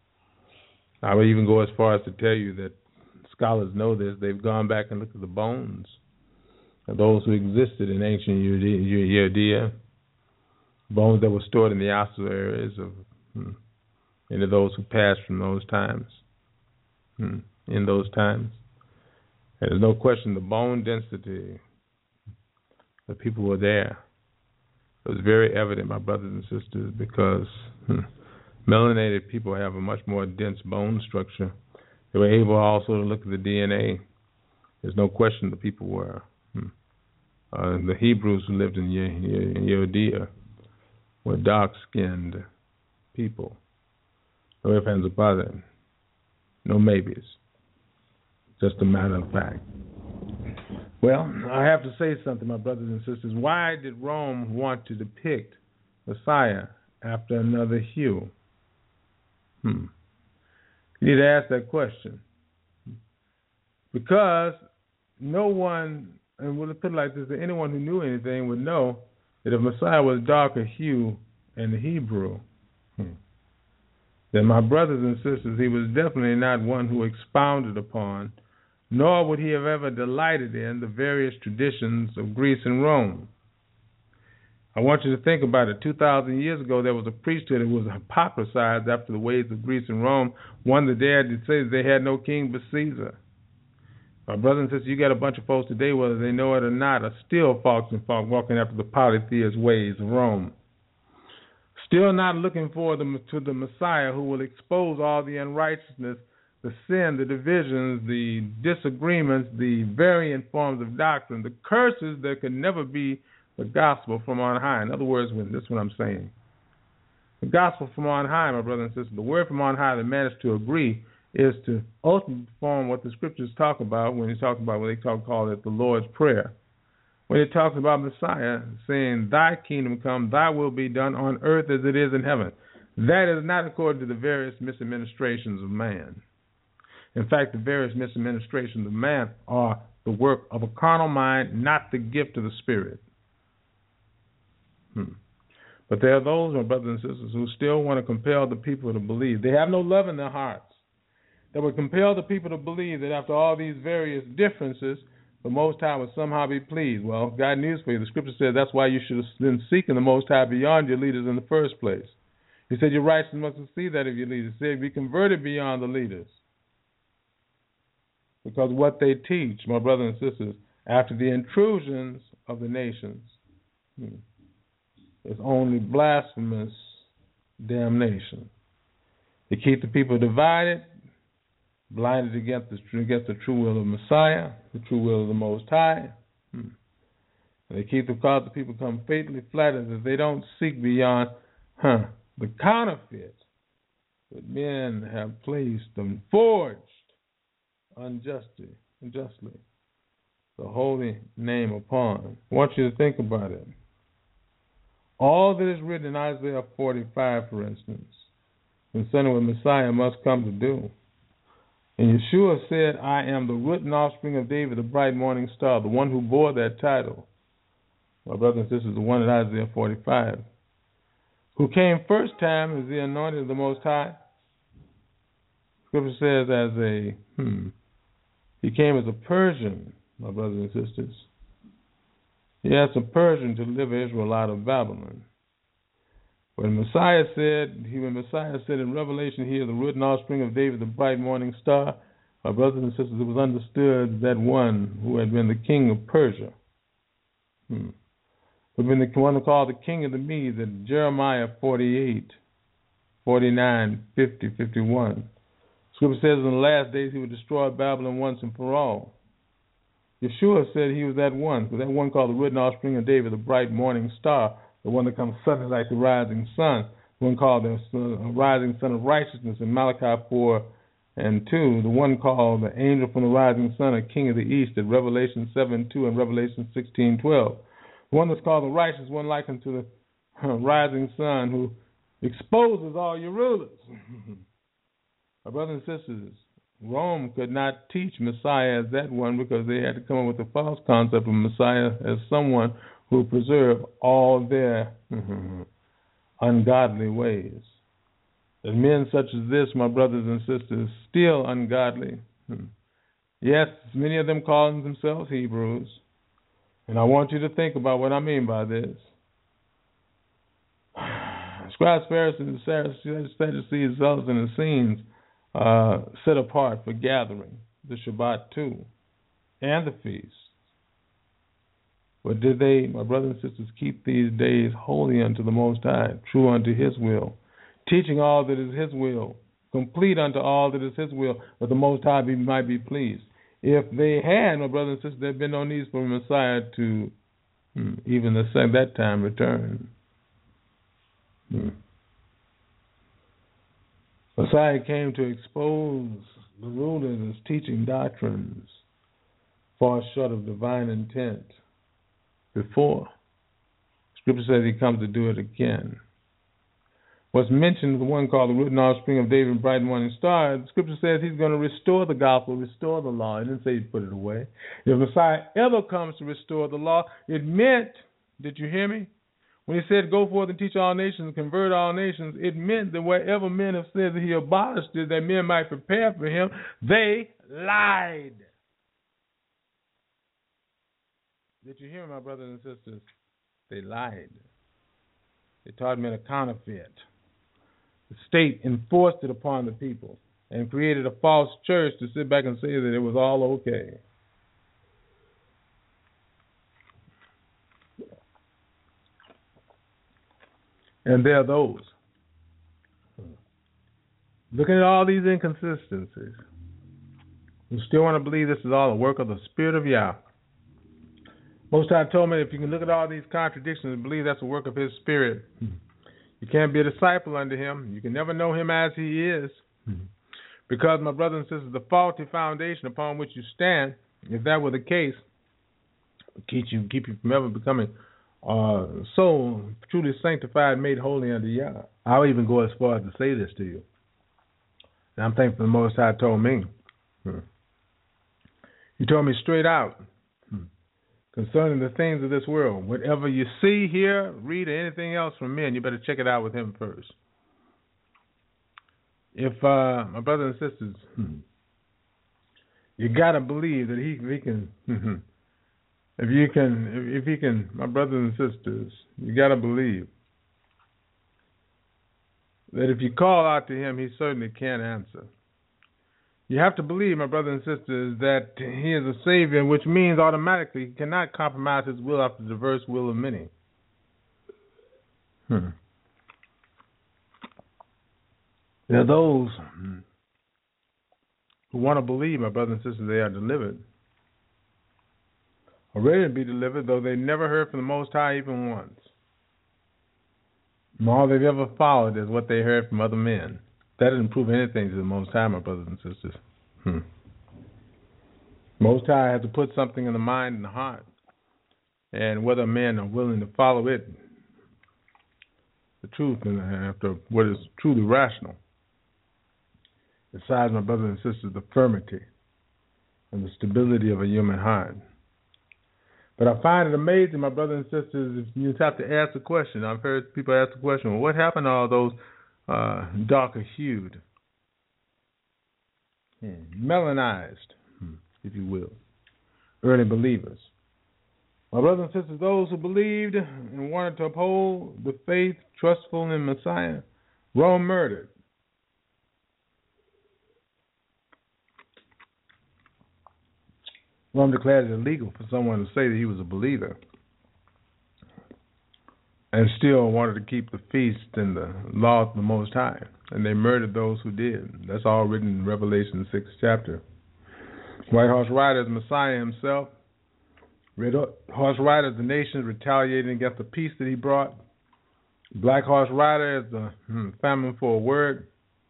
I would even go as far as to tell you that scholars know this. They've gone back and looked at the bones of those who existed in ancient Judea, bones that were stored in the ossuaries of hmm, any of those who passed from those times, hmm, in those times. And there's no question the bone density, the people were there. It was very evident, my brothers and sisters, because hmm, melanated people have a much more dense bone structure. They were able also to look at the D N A. There's no question the people were. Hmm. Uh, the Hebrews who lived in Judea were dark-skinned people. No ifs, ands, or buts. No maybes. Just a matter of fact. Well, I have to say something, my brothers and sisters. Why did Rome want to depict Messiah after another hue? Hmm. You need to ask that question. Because no one, and we'll put it like this, that anyone who knew anything would know that if Messiah was darker hue in the Hebrew, hmm, then my brothers and sisters, he was definitely not one who expounded upon, nor would he have ever delighted in the various traditions of Greece and Rome. I want you to think about it. two thousand years ago, there was a priesthood that was hypocrisized after the ways of Greece and Rome, one that dared to say that they had no king but Caesar. My brothers and sisters, you got a bunch of folks today, whether they know it or not, are still false and false, walking after the polytheist ways of Rome. Still not looking forward to the Messiah who will expose all the unrighteousness, the sin, the divisions, the disagreements, the varying forms of doctrine, the curses that could never be the gospel from on high. In other words, when, this is what I'm saying. The gospel from on high, my brothers and sisters, the word from on high that managed to agree is to ultimately perform what the scriptures talk about when they talk about what they talk, call it the Lord's Prayer. When it talks about Messiah saying, thy kingdom come, thy will be done on earth as it is in heaven. That is not according to the various misadministrations of man. In fact, the various misadministrations of man are the work of a carnal mind, not the gift of the Spirit. Hmm. But there are those, my brothers and sisters, who still want to compel the people to believe. They have no love in their hearts. That would compel the people to believe that after all these various differences, the Most High would somehow be pleased. Well, God news for you. The Scripture says that's why you should have been seeking the Most High beyond your leaders in the first place. He said your righteousness must see that of your leaders. He said be converted beyond the leaders. Because what they teach, my brothers and sisters, after the intrusions of the nations, hmm, is only blasphemous damnation. They keep the people divided, blinded against the, against the true will of Messiah, the true will of the Most High. Hmm. And they keep the cause the people become fatally flattered that they don't seek beyond huh, the counterfeit that men have placed and forged unjustly, unjustly the holy name upon. I want you to think about it. All that is written in Isaiah forty-five, for instance, concerning what Messiah must come to do. And Yeshua said, I am the root and offspring of David, the bright morning star, the one who bore that title. My brothers and sisters, the one in Isaiah forty-five. Who came first time as the anointed of the Most High. Scripture says as a, hmm, he came as a Persian, my brothers and sisters. He asked a Persian to deliver Israel out of Babylon. When Messiah said, he, when Messiah said in Revelation, he is the root and offspring of David, the bright morning star, my brothers and sisters, it was understood that one who had been the king of Persia, hmm, who had been the one called the king of the Medes, that Jeremiah forty-eight, forty-nine, fifty, fifty-one. Scripture says in the last days he would destroy Babylon once and for all. Yeshua said he was that one, because that one called the root and offspring of David, the bright morning star, the one that comes suddenly like the rising sun, the one called the uh, rising sun of righteousness in Malachi four and two, the one called the angel from the rising sun, a king of the east at Revelation seven two and Revelation sixteen twelve. The one that's called the righteous one, likened to the uh, rising sun, who exposes all your rulers. My brothers and sisters, Rome could not teach Messiah as that one because they had to come up with a false concept of Messiah as someone who would preserve all their ungodly ways. That men such as this, my brothers and sisters, still ungodly. Yes, many of them calling themselves Hebrews. And I want you to think about what I mean by this. Scribes, Pharisees, Sadducees, Zealots, and Essenes uh, set apart for gathering, the Shabbat too, and the feast. But did they, my brothers and sisters, keep these days holy unto the Most High, true unto His will, teaching all that is His will, complete unto all that is His will, that the Most High be, might be pleased? If they had, my brothers and sisters, there had been no need for Messiah to hmm, even the same that time return. Hmm. Messiah came to expose the rulers as teaching doctrines far short of divine intent before. Scripture says he comes to do it again. What's mentioned, the one called the root and offspring of David, bright morning star, the Scripture says he's going to restore the gospel, restore the law. It didn't say he'd put it away. If Messiah ever comes to restore the law, it meant, did you hear me? When he said, go forth and teach all nations, convert all nations, it meant that wherever men have said that he abolished it, that men might prepare for him, they lied. Did you hear me, my brothers and sisters? They lied. They taught men a counterfeit. The state enforced it upon the people and created a false church to sit back and say that it was all okay. And there are those, looking at all these inconsistencies, who still want to believe this is all a work of the Spirit of Yah. Most High told me if you can look at all these contradictions and believe that's a work of His Spirit, you can't be a disciple under Him. You can never know Him as He is. Because, my brothers and sisters, the faulty foundation upon which you stand, if that were the case, keep you keep you from ever becoming uh, so truly sanctified, made holy unto Yah. I'll even go as far as to say this to you. And I'm thankful the Most High told me. Hmm. He told me straight out, hmm, concerning the things of this world. Whatever you see, hear, read, or anything else from men, you better check it out with Him first. If, uh, my brothers and sisters, hmm, you got to believe that he, he can, hmm, if you can, if, if He can, my brothers and sisters, you got to believe that if you call out to Him, He certainly can answer. You have to believe, my brothers and sisters, that He is a Savior, which means automatically He cannot compromise His will after the diverse will of many. Hmm. There are those who want to believe, my brothers and sisters, they are delivered. Or ready to be delivered, though they never heard from the Most High even once. And all they've ever followed is what they heard from other men. That doesn't prove anything to the Most High, my brothers and sisters. Hmm. Most High has to put something in the mind and the heart. And whether men are willing to follow it the truth and after what is truly rational. Besides, my brothers and sisters, the firmity and the stability of a human heart. But I find it amazing, my brothers and sisters, if you have to ask the question. I've heard people ask the question, well, what happened to all those uh, darker hued, hmm, melanized, hmm, if you will, early believers? My brothers and sisters, those who believed and wanted to uphold the faith, trustful in Messiah, Rome murdered. Rome declared it illegal for someone to say that he was a believer and still wanted to keep the feast and the law of the Most High. And they murdered those who did. That's all written in Revelation sixth chapter. White Horse Rider is Messiah himself. Red Horse Rider is the nations retaliating against the peace that he brought. Black Horse Rider is the hmm, famine for a word.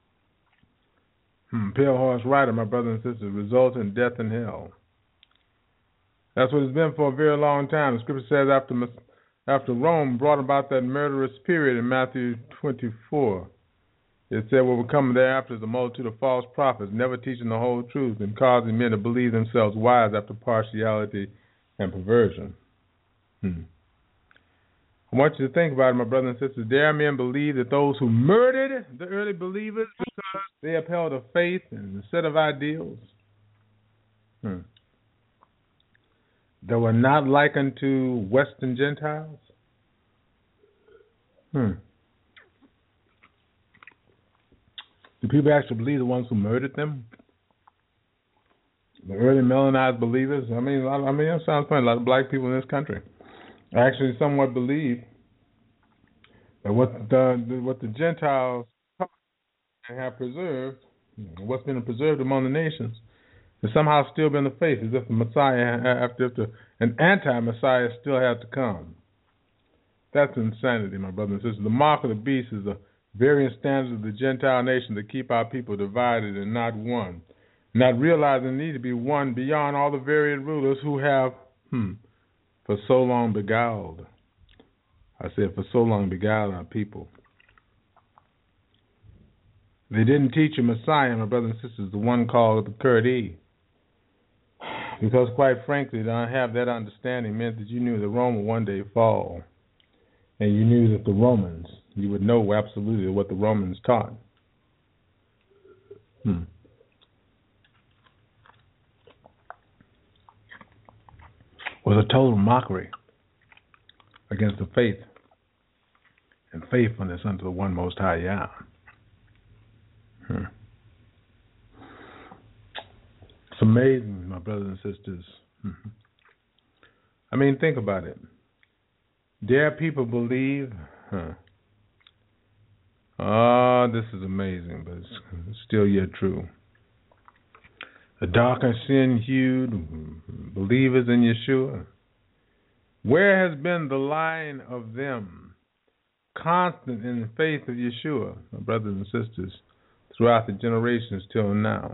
Hmm, Pale Horse Rider, my brothers and sisters, results in death and hell. That's what it's been for a very long time. The scripture says after after Rome brought about that murderous period in Matthew twenty-four, it said what would come thereafter is a multitude of false prophets, never teaching the whole truth and causing men to believe themselves wise after partiality and perversion. Hmm. I want you to think about it, my brothers and sisters. Dare men believe that those who murdered the early believers because they upheld a faith and a set of ideals hmm. that were not like unto Western Gentiles? Hmm. Do people actually believe the ones who murdered them? The early Melanized believers? I mean, I mean, that sounds funny. A lot of black people in this country actually somewhat believe that what the what the Gentiles have preserved, what's been preserved among the nations, has somehow still been the faith, as if the Messiah, after if the, an anti-Messiah still had to come. That's insanity, my brothers and sisters. The mark of the beast is the varying standards of the Gentile nation to keep our people divided and not one, not realizing the need to be one beyond all the varied rulers who have, hmm, for so long beguiled. I said, for so long beguiled our people. They didn't teach a Messiah, my brothers and sisters, the one called the Kurdi. Because, quite frankly, to have that understanding meant that you knew that Rome would one day fall. And you knew that the Romans, you would know absolutely what the Romans taught. Hmm. Was a total mockery against the faith and faithfulness unto the one Most High Yah. Hmm. It's amazing, my brothers and sisters. Mm-hmm. I mean, think about it. Dare people believe? Huh. Ah, this is amazing, but it's still yet true. The dark and sin-hued believers in Yeshua. Where has been the line of them, constant in the faith of Yeshua, my brothers and sisters, throughout the generations till now?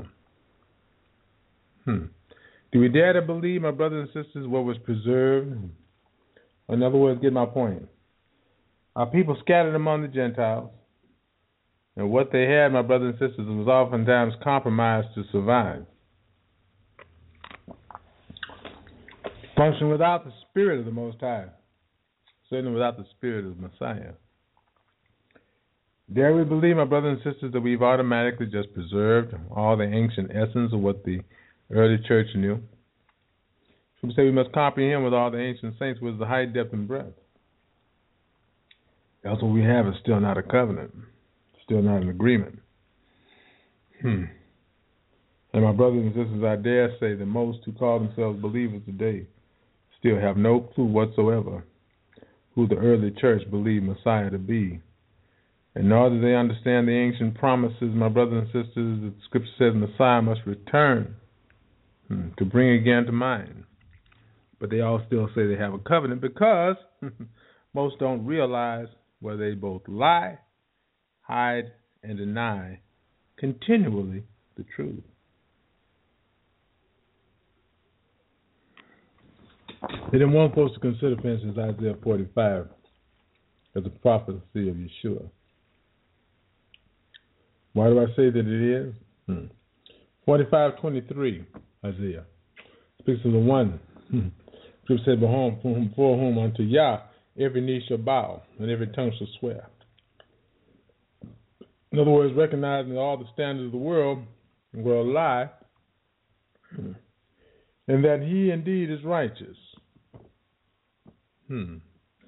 Hmm. Do we dare to believe, my brothers and sisters, what was preserved? In other words, get my point. Our people scattered among the Gentiles, and what they had, my brothers and sisters, was oftentimes compromised to survive. Function without the Spirit of the Most High, certainly without the Spirit of the Messiah. Dare we believe, my brothers and sisters, that we've automatically just preserved all the ancient essence of what the early church knew? We say we must comprehend with all the ancient saints was the height, depth, and breadth. Else what we have is still not a covenant, still not an agreement. Hmm. And my brothers and sisters, I dare say that most who call themselves believers today still have no clue whatsoever who the early church believed Messiah to be. And nor do they understand the ancient promises, my brothers and sisters, that the Scripture says Messiah must return hmm, to bring again to mind. But they all still say they have a covenant because most don't realize where they both lie, hide, and deny continually the truth. They didn't want folks to consider, for instance, Isaiah forty-five, as a prophecy of Yeshua. Why do I say that it is? Hmm. forty-five twenty-three, Isaiah, speaks of the one. Hmm. Scripture said, for whom, for whom unto Yah every knee shall bow and every tongue shall swear. In other words, recognizing that all the standards of the world were a lie, hmm. and that he indeed is righteous. Hmm.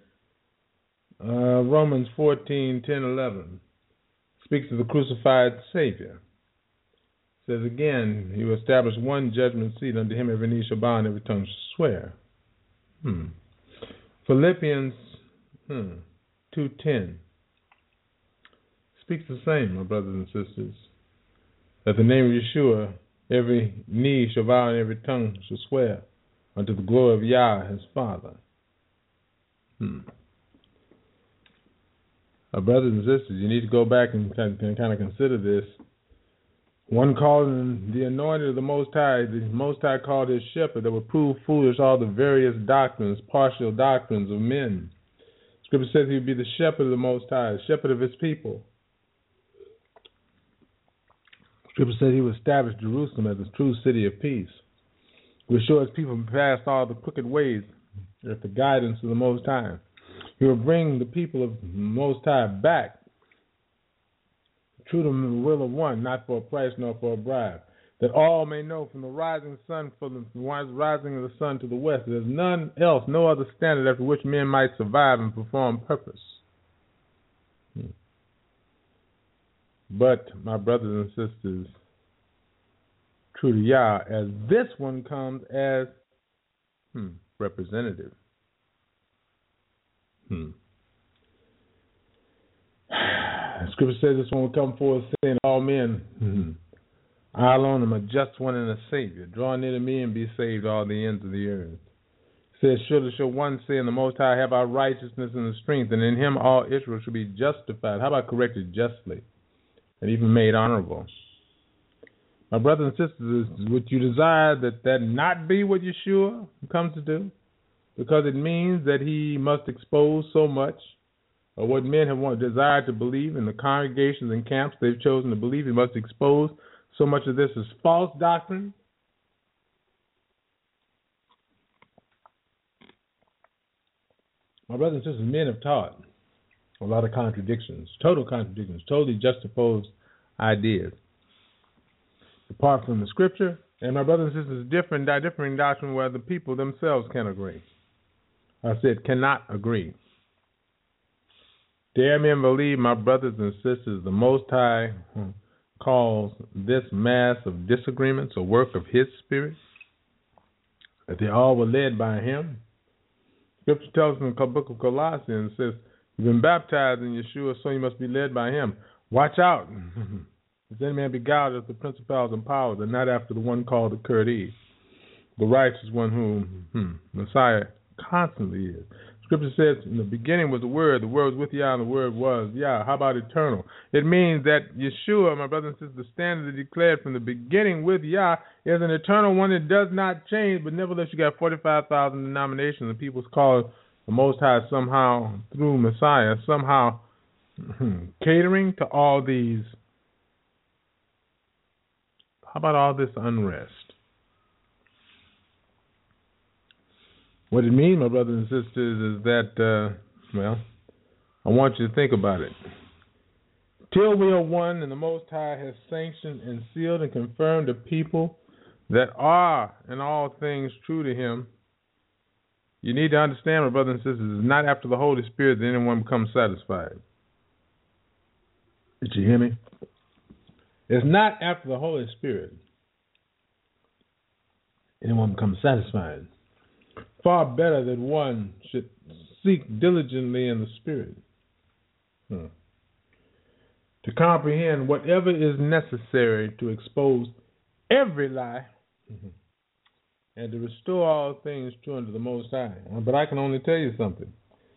Uh, Romans fourteen, ten, eleven speaks of the crucified Savior. It says again, he will establish one judgment seat. Unto him every knee shall bow and every tongue shall swear. Hmm. Philippians hmm, two ten speaks the same, my brothers and sisters. That the name of Yeshua, every knee shall bow and every tongue shall swear unto the glory of Yah, his Father. Hmm. My brothers and sisters, you need to go back and kind of consider this. One called the anointed of the Most High, the Most High called his shepherd that would prove foolish all the various doctrines, partial doctrines of men. Scripture says he would be the shepherd of the Most High, the shepherd of his people. Scripture says he would establish Jerusalem as a true city of peace. He would show his people past all the crooked ways with the guidance of the Most High. He will bring the people of the Most High back, true to the will of one, not for a price nor for a bribe, that all may know from the rising sun, from the rising of the sun to the west, that there's none else, no other standard after which men might survive and perform purpose. Hmm. But, my brothers and sisters, true to Yah, as this one comes as hmm, representative. Hmm. Scripture says this one will come forth saying, all men, hmm, I alone am a just one and a Savior. Draw near to me and be saved, all the ends of the earth. It says, surely shall one say in the Most High, have our righteousness and the strength, and in him all Israel shall be justified. How about corrected justly and even made honorable? My brothers and sisters, would you desire that that not be what Yeshua comes to do? Because it means that he must expose so much of what men have wanted, desired to believe in the congregations and camps they've chosen to believe. He must expose so much of this as false doctrine. My brothers and sisters, men have taught a lot of contradictions, total contradictions, totally juxtaposed ideas. Apart from the scripture, and my brothers and sisters, different, differing doctrine where the people themselves can agree. I said cannot agree. Dare men believe, my brothers and sisters, the Most High calls this mass of disagreements a work of his Spirit, that they all were led by him. Scripture tells us in the book of Colossians, says, you've been baptized in Yeshua, so you must be led by him. Watch out. If any man be guided of the principalities and powers, and not after the one called the Kurdi, the righteous one whom hmm, Messiah constantly is. Scripture says, in the beginning was the Word, the Word was with Yah, and the Word was Yah. How about eternal? It means that Yeshua, my brothers and sisters, the standard that declared from the beginning with Yah is an eternal one that does not change, but nevertheless you got forty-five thousand denominations, and people's call the Most High somehow through Messiah, somehow catering to all these. How about all this unrest? What it means, my brothers and sisters, is that, uh, well, I want you to think about it. Till we are one and the Most High has sanctioned and sealed and confirmed a people that are in all things true to him, you need to understand, my brothers and sisters, it's not after the Holy Spirit that anyone becomes satisfied. Did you hear me? It's not after the Holy Spirit anyone becomes satisfied. Far better that one should seek diligently in the Spirit hmm. to comprehend whatever is necessary to expose every lie mm-hmm. and to restore all things true unto the Most High. But I can only tell you something.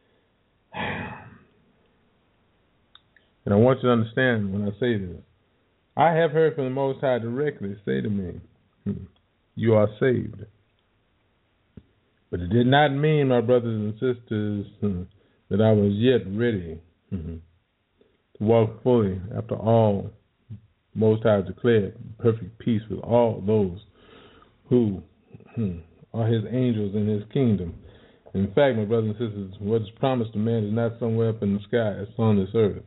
And I want you to understand when I say this. I have heard from the Most High directly say to me, hmm, you are saved. But it did not mean, my brothers and sisters, hmm, that I was yet ready mm-hmm, to walk fully after all Most High declared perfect peace with all those who hmm, are his angels in his kingdom. In fact, my brothers and sisters, what is promised to man is not somewhere up in the sky, it's on this earth.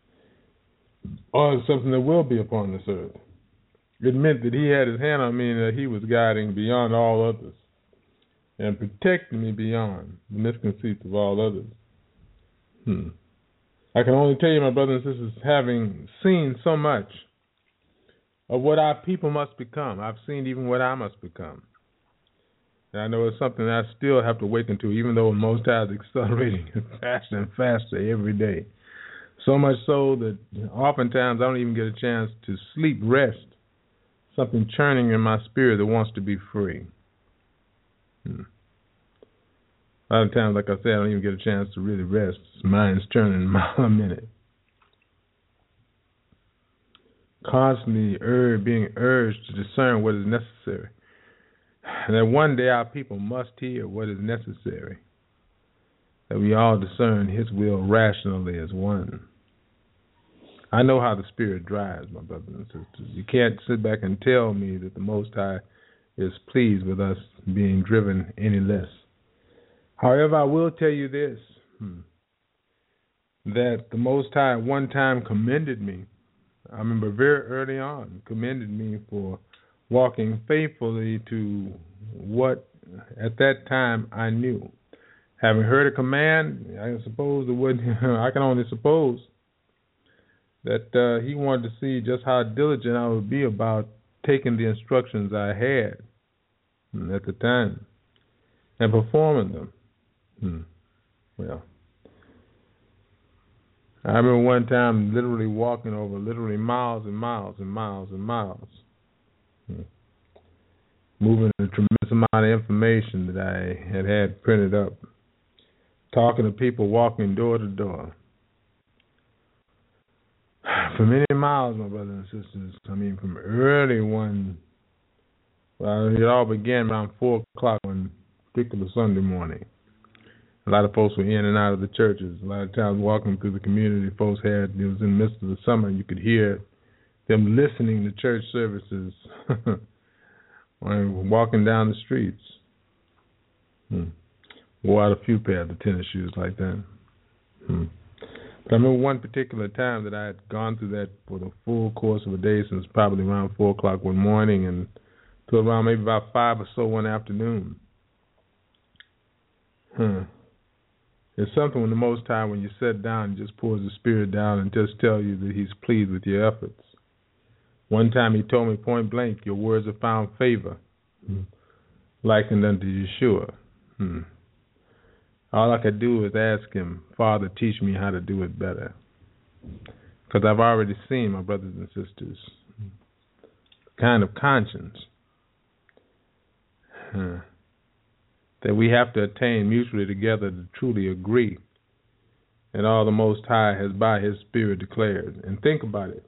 Or it's something that will be upon this earth. It meant that he had his hand on me and that he was guiding beyond all others and protecting me beyond the misconceits of all others. Hmm. I can only tell you, my brothers and sisters, having seen so much of what our people must become, I've seen even what I must become. And I know it's something that I still have to awaken to, even though Most High is accelerating faster and faster every day. So much so that oftentimes I don't even get a chance to sleep, rest. Something churning in my spirit that wants to be free. Hmm. A lot of times, like I said, I don't even get a chance to really rest. Mind's turning a mile a minute. Constantly ur- being urged to discern what is necessary. And that one day our people must hear what is necessary. That we all discern his will rationally as one. I know how the Spirit drives, my brothers and sisters. You can't sit back and tell me that the Most High is pleased with us being driven any less. However, I will tell you this, hmm, that the Most High at one time commended me. I remember very early on, commended me for walking faithfully to what at that time I knew. Having heard a command, I suppose it would. I can only suppose that uh, he wanted to see just how diligent I would be about taking the instructions I had at the time and performing them. Hmm. Well, I remember one time literally walking over literally miles and miles and miles and miles, hmm. moving a tremendous amount of information that I had had printed up, talking to people, walking door to door. For many miles, my brothers and sisters, I mean, from early one, well, it all began around four o'clock one particular Sunday morning. A lot of folks were in and out of the churches. A lot of times walking through the community, folks had, it was in the midst of the summer, you could hear them listening to church services when walking down the streets. Hmm. Wore out a few pairs of tennis shoes like that. Hmm. But I remember one particular time that I had gone through that for the full course of a day, since probably around four o'clock one morning and to around maybe about five or so one afternoon. Huh. It's something when the Most High, when you sit down, and just pours the Spirit down and just tell you that he's pleased with your efforts. One time he told me point blank, your words have found favor, hmm. likened unto Yeshua. Hmm. All I could do is ask him, Father, teach me how to do it better. Because I've already seen, my brothers and sisters, the kind of conscience huh, that we have to attain mutually together to truly agree that all the Most High has by his Spirit declared. And think about it.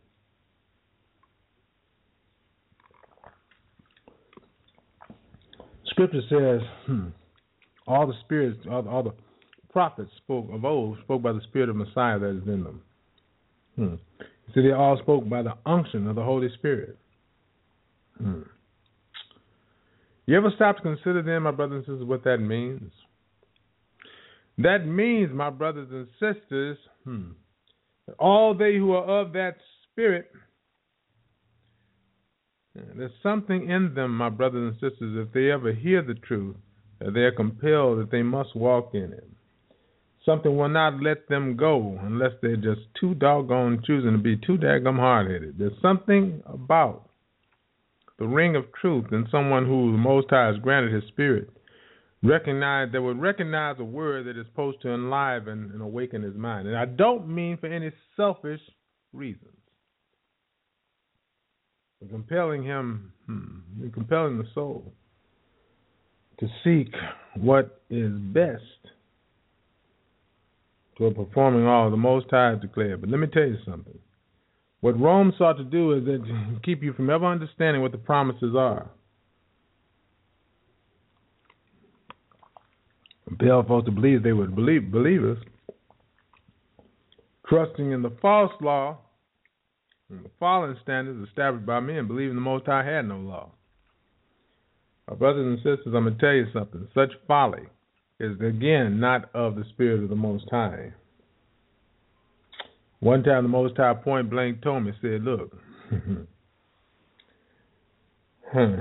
Scripture says, hmm, all the spirits, all the, all the prophets spoke of old, spoke by the Spirit of Messiah that is in them. Hmm. See, they all spoke by the unction of the Holy Spirit. Hmm. You ever stop to consider then, my brothers and sisters, what that means? That means, my brothers and sisters, hmm, that all they who are of that Spirit, there's something in them, my brothers and sisters, if they ever hear the truth, that they are compelled that they must walk in it. Something will not let them go unless they're just too doggone choosing to be too daggum hard-headed. There's something about the ring of truth in someone who the Most High has granted his Spirit, recognize that would recognize a word that is supposed to enliven and awaken his mind. And I don't mean for any selfish reasons. But compelling him, hmm, compelling the soul to seek what is best toward performing all the Most High has declared. But let me tell you something. What Rome sought to do is that keep you from ever understanding what the promises are. Compel folks to believe they would believe believers, trusting in the false law and the fallen standards established by men, believing the Most High had no law. My brothers and sisters, I'm going to tell you something. Such folly is, again, not of the Spirit of the Most High. One time the Most High point blank told me, said, look, huh.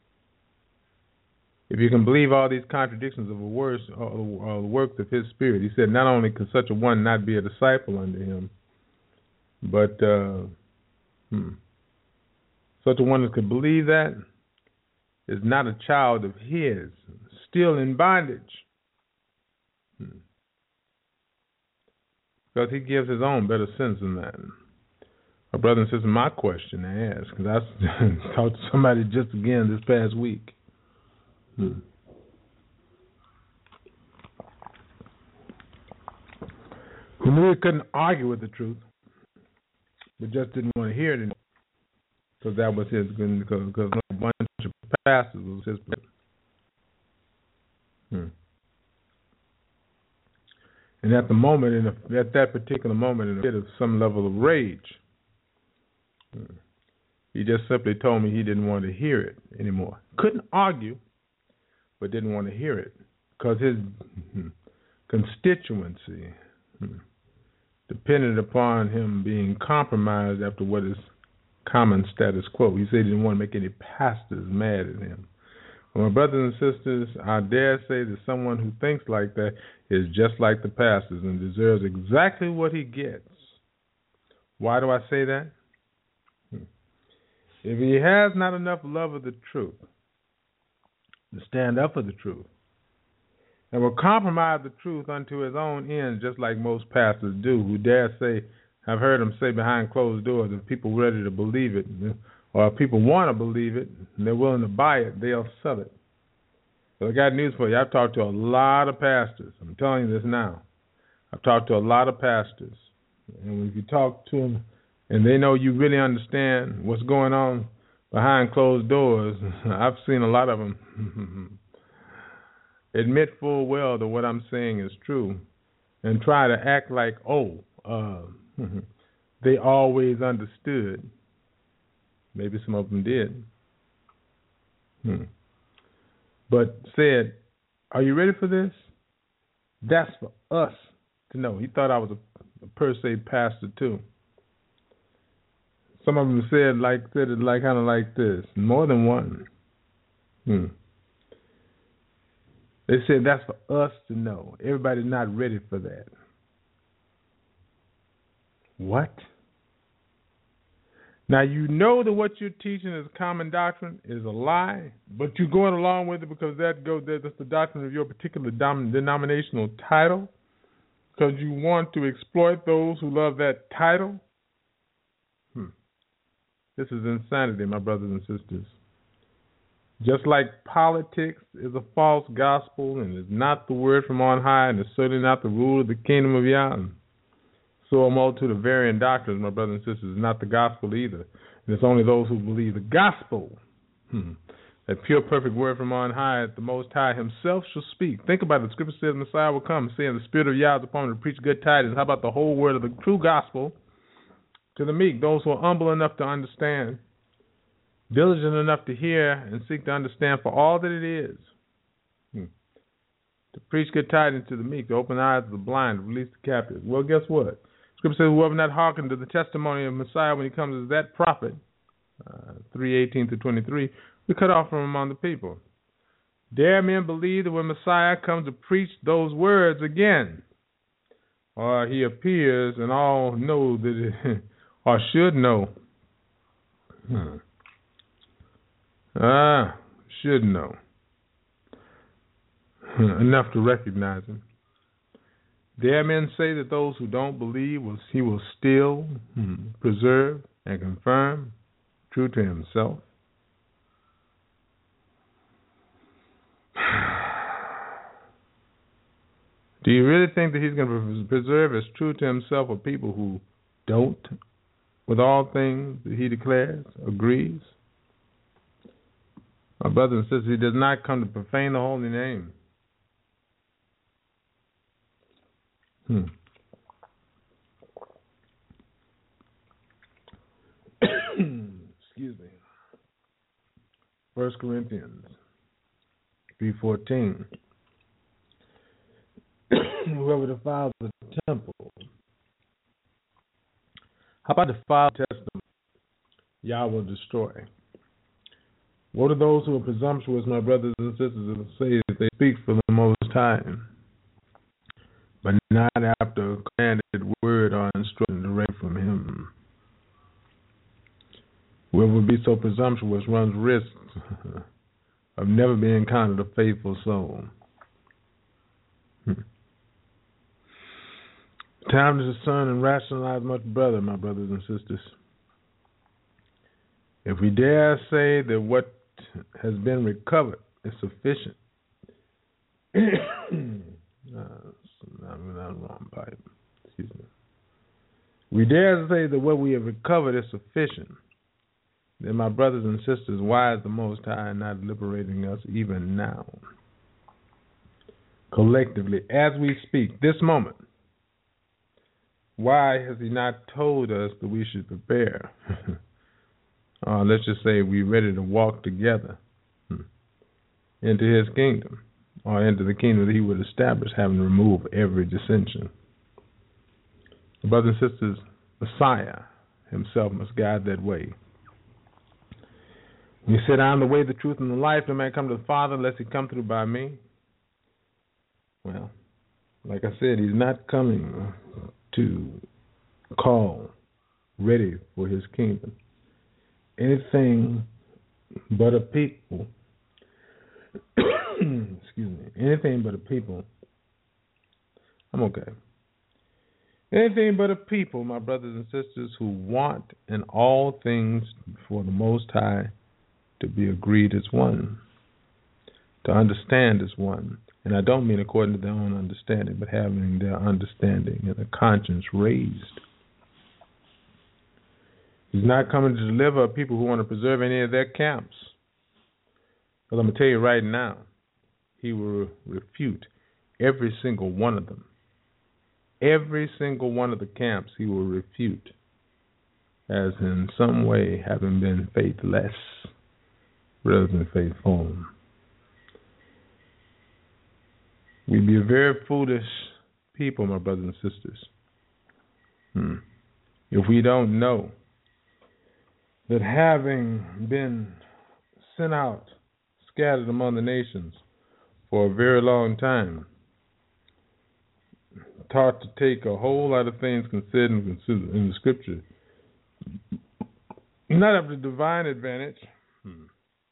If you can believe all these contradictions of the words or the works of his Spirit, he said, not only could such a one not be a disciple under him, but uh, hmm, such a one that could believe that is not a child of his, still in bondage. Hmm. Because he gives his own better sense than that. My brother and sister, my question to ask, because I talked to somebody just again this past week. Hmm. Who knew he couldn't argue with the truth, but just didn't want to hear it anymore, because that was his, because, because a bunch of pastors was his. Hmm. And at the moment, in a, at that particular moment, in a bit of some level of rage, hmm, he just simply told me he didn't want to hear it anymore. Couldn't argue, but didn't want to hear it because his hmm, constituency hmm, depended upon him being compromised after what is common status quo. He said he didn't want to make any pastors mad at him. Well, my brothers and sisters, I dare say that someone who thinks like that is just like the pastors and deserves exactly what he gets. Why do I say that? Hmm. If he has not enough love of the truth to stand up for the truth, and will compromise the truth unto his own ends, just like most pastors do, who dare say, I've heard them say behind closed doors, if people are ready to believe it, or if people want to believe it, and they're willing to buy it, they'll sell it. So I got news for you. I've talked to a lot of pastors. I'm telling you this now. I've talked to a lot of pastors. And if you talk to them, and they know you really understand what's going on behind closed doors, I've seen a lot of them admit full well that what I'm saying is true and try to act like, oh, uh, they always understood. Maybe some of them did. Hmm. But said, are you ready for this? That's for us to know. He thought I was a, a per se pastor too. Some of them said like said it like kind of like this. More than one. Hmm. They said that's for us to know. Everybody's not ready for that. What? Now, you know that what you're teaching as common doctrine is a lie, but you're going along with it because that goes, that's the doctrine of your particular dom- denominational title, because you want to exploit those who love that title. Hmm. This is insanity, my brothers and sisters. Just like politics is a false gospel and is not the word from on high and is certainly not the rule of the kingdom of Yah, so a multitude of varying doctrines, my brothers and sisters, is not the gospel either. And it's only those who believe the gospel, hmm, that pure, perfect word from on high, the Most High himself shall speak. Think about it. The scripture says Messiah will come, saying the Spirit of Yah is upon him to preach good tidings. How about the whole word of the true gospel to the meek, those who are humble enough to understand, diligent enough to hear and seek to understand for all that it is. Hmm. To preach good tidings to the meek, to open the eyes of the blind, to release the captives. Well, guess what? Scripture says, whoever not hearkened to the testimony of Messiah when he comes as that prophet, uh, three eighteen to twenty-three, we cut off from among the people. Dare men believe that when Messiah comes to preach those words again, or he appears and all know that it, or should know, hmm. ah, should know, enough to recognize him. Dare men say that those who don't believe, will, he will still hmm, preserve and confirm, true to himself? Do you really think that he's going to preserve as true to himself a people who don't, with all things that he declares, agrees? My brothers and sisters, he does not come to profane the holy name. Hmm. Excuse me. First Corinthians three fourteen. Whoever defiles the temple. How about defile the testament? Yah will destroy. What are those who are presumptuous, my brothers and sisters, and say that they speak for the Most High, but not after a commanded word or instruction direct from Him? Whoever would be so presumptuous runs risk of never being counted a faithful soul. Time to discern and rationalize much better, my brothers and sisters. If we dare say that what has been recovered is sufficient, no, I'm not wrong pipe. Excuse me. We dare say that what we have recovered is sufficient, then, my brothers and sisters, why is the Most High not liberating us even now? Collectively, as we speak, this moment, why has He not told us that we should prepare? uh, let's just say we're ready to walk together into His kingdom, or into the kingdom that He would establish, having removed every dissension. Brothers and sisters, Messiah Himself must guide that way. He said, I am the way, the truth, and the life. No man come to the Father unless He come through by me. Well, like I said, He's not coming to call ready for His kingdom anything but a people. Excuse me. Anything but a people. I'm okay. Anything but a people, my brothers and sisters, who want in all things for the Most High to be agreed as one, to understand as one. And I don't mean according to their own understanding, but having their understanding and a conscience raised. He's not coming to deliver people who want to preserve any of their camps. But I'm going to tell you right now, He will refute every single one of them. Every single one of the camps He will refute as in some way having been faithless rather than faithful. We'd be a very foolish people, my brothers and sisters, hmm. if we don't know that having been sent out, scattered among the nations for a very long time, taught to take a whole lot of things considered in the Scripture, not of the divine advantage, hmm.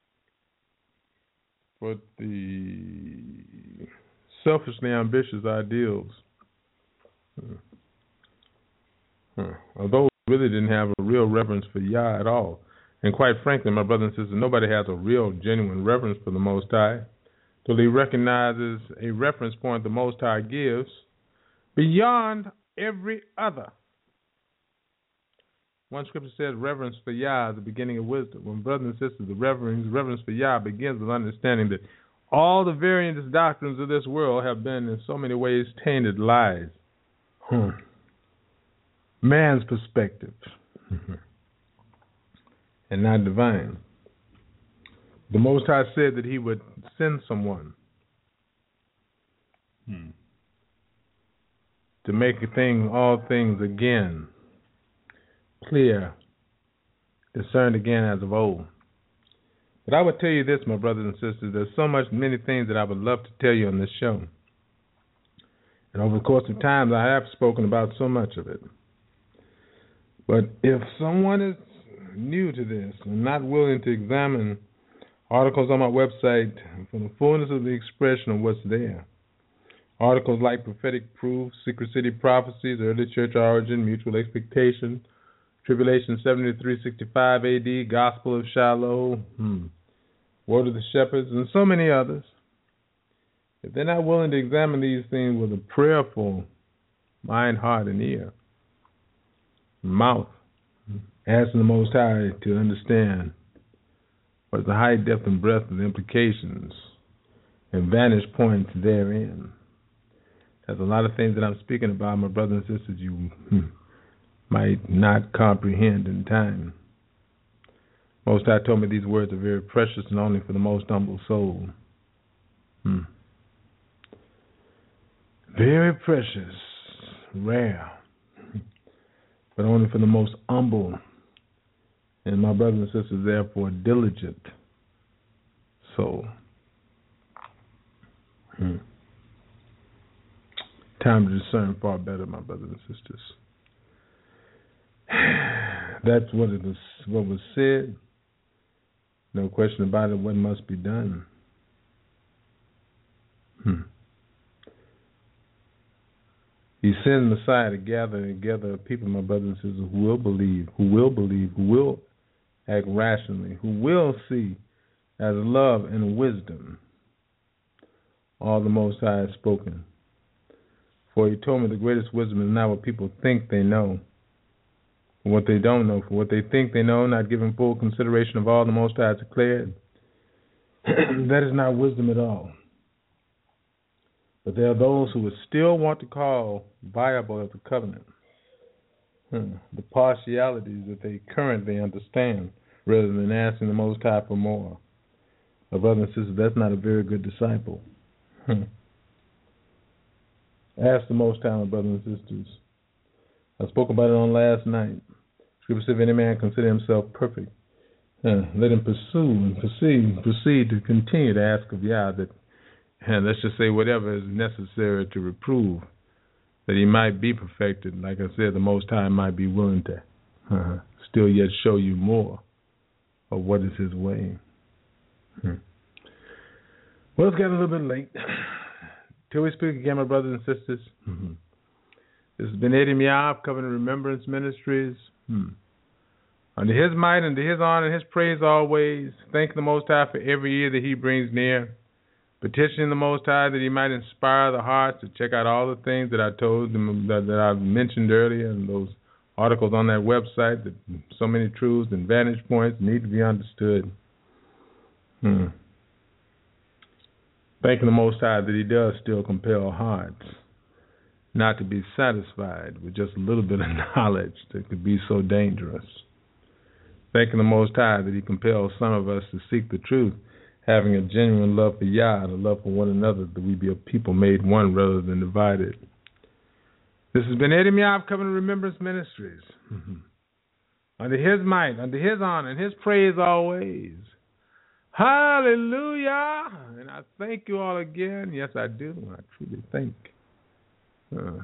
but the selfishly ambitious ideals hmm. Hmm. of those who really didn't have a real reverence for Yah at all. And quite frankly, my brothers and sisters, nobody has a real, genuine reverence for the Most High till he recognizes a reference point the Most High gives beyond every other. One scripture says reverence for Yah is the beginning of wisdom. When brothers and sisters, the reverence, reverence for Yah begins with understanding that all the various doctrines of this world have been in so many ways tainted lies. Hmm. Man's perspective. And not divine. The Most High said that he would send someone hmm. to make a thing, all things again clear, discerned again as of old. But I would tell you this, my brothers and sisters, there's so much, many things that I would love to tell you on this show. And over the course of time, I have spoken about so much of it. But if someone is new to this and not willing to examine articles on my website for the fullness of the expression of what's there, articles like Prophetic Proof, Secret City Prophecies, Early Church Origin, Mutual Expectation, Tribulation seventy-three sixty-five A D, Gospel of Shiloh, hmm, Word of the Shepherds, and so many others, if they're not willing to examine these things with a prayerful mind, heart, and ear, mouth, asking the Most High to understand what's the height, depth, and breadth of the implications and vantage points therein. There's a lot of things that I'm speaking about, my brothers and sisters, you hmm, might not comprehend in time. Most High told me these words are very precious and only for the most humble soul. Hmm. Very precious, rare, but only for the most humble. And my brothers and sisters, therefore, diligent soul. Hmm. Time to discern far better, my brothers and sisters. That's what it was. What was said. No question about it. What must be done? Hmm. He sent Messiah to gather together people, my brothers and sisters, who will believe, who will believe, who will act rationally, who will see as love and wisdom all the Most High has spoken. For he told me the greatest wisdom is not what people think they know, for what they don't know, for what they think they know, not giving full consideration of all the Most High has declared. That is not wisdom at all. But there are those who would still want to call viable of the covenant hmm. the partialities that they currently understand, rather than asking the Most High for more. My brothers and sisters, that's not a very good disciple. Hmm. Ask the Most High, my brothers and sisters. I spoke about it on last night. Scripture says, if any man consider himself perfect, uh, let him pursue and proceed, proceed to continue to ask of Yah that, and let's just say whatever is necessary to reprove that he might be perfected. Like I said, the Most High might be willing to uh, still yet show you more of what is his way. Hmm. Well, it's getting a little bit late. Till we speak again, my brothers and sisters. Mm-hmm. This has been Eddie Miab, Covenant Remembrance Ministries. Hmm. Under his might, under his honor, and his praise always. Thank the Most High for every year that he brings near. Petitioning the Most High that he might inspire the hearts to check out all the things that I told them, that, that I've mentioned earlier, and those articles on that website, that so many truths and vantage points need to be understood. Hmm. Thanking the Most High that he does still compel hearts not to be satisfied with just a little bit of knowledge that could be so dangerous. Thanking the Most High that he compels some of us to seek the truth, having a genuine love for Yah and a love for one another, that we be a people made one rather than divided. This has been Eddie Miab, Covenant Remembrance Ministries. Mm-hmm. Under his might, under his honor, and his praise always. Hallelujah! And I thank you all again. Yes, I do. I truly thank uh,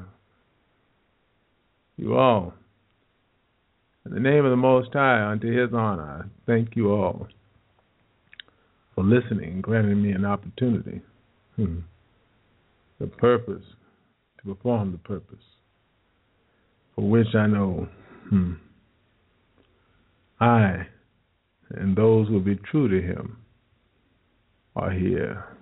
you all. In the name of the Most High, unto his honor, I thank you all for listening and granting me an opportunity, hmm, the purpose, to perform the purpose, for which I know hmm, I and those who will be true to him are here.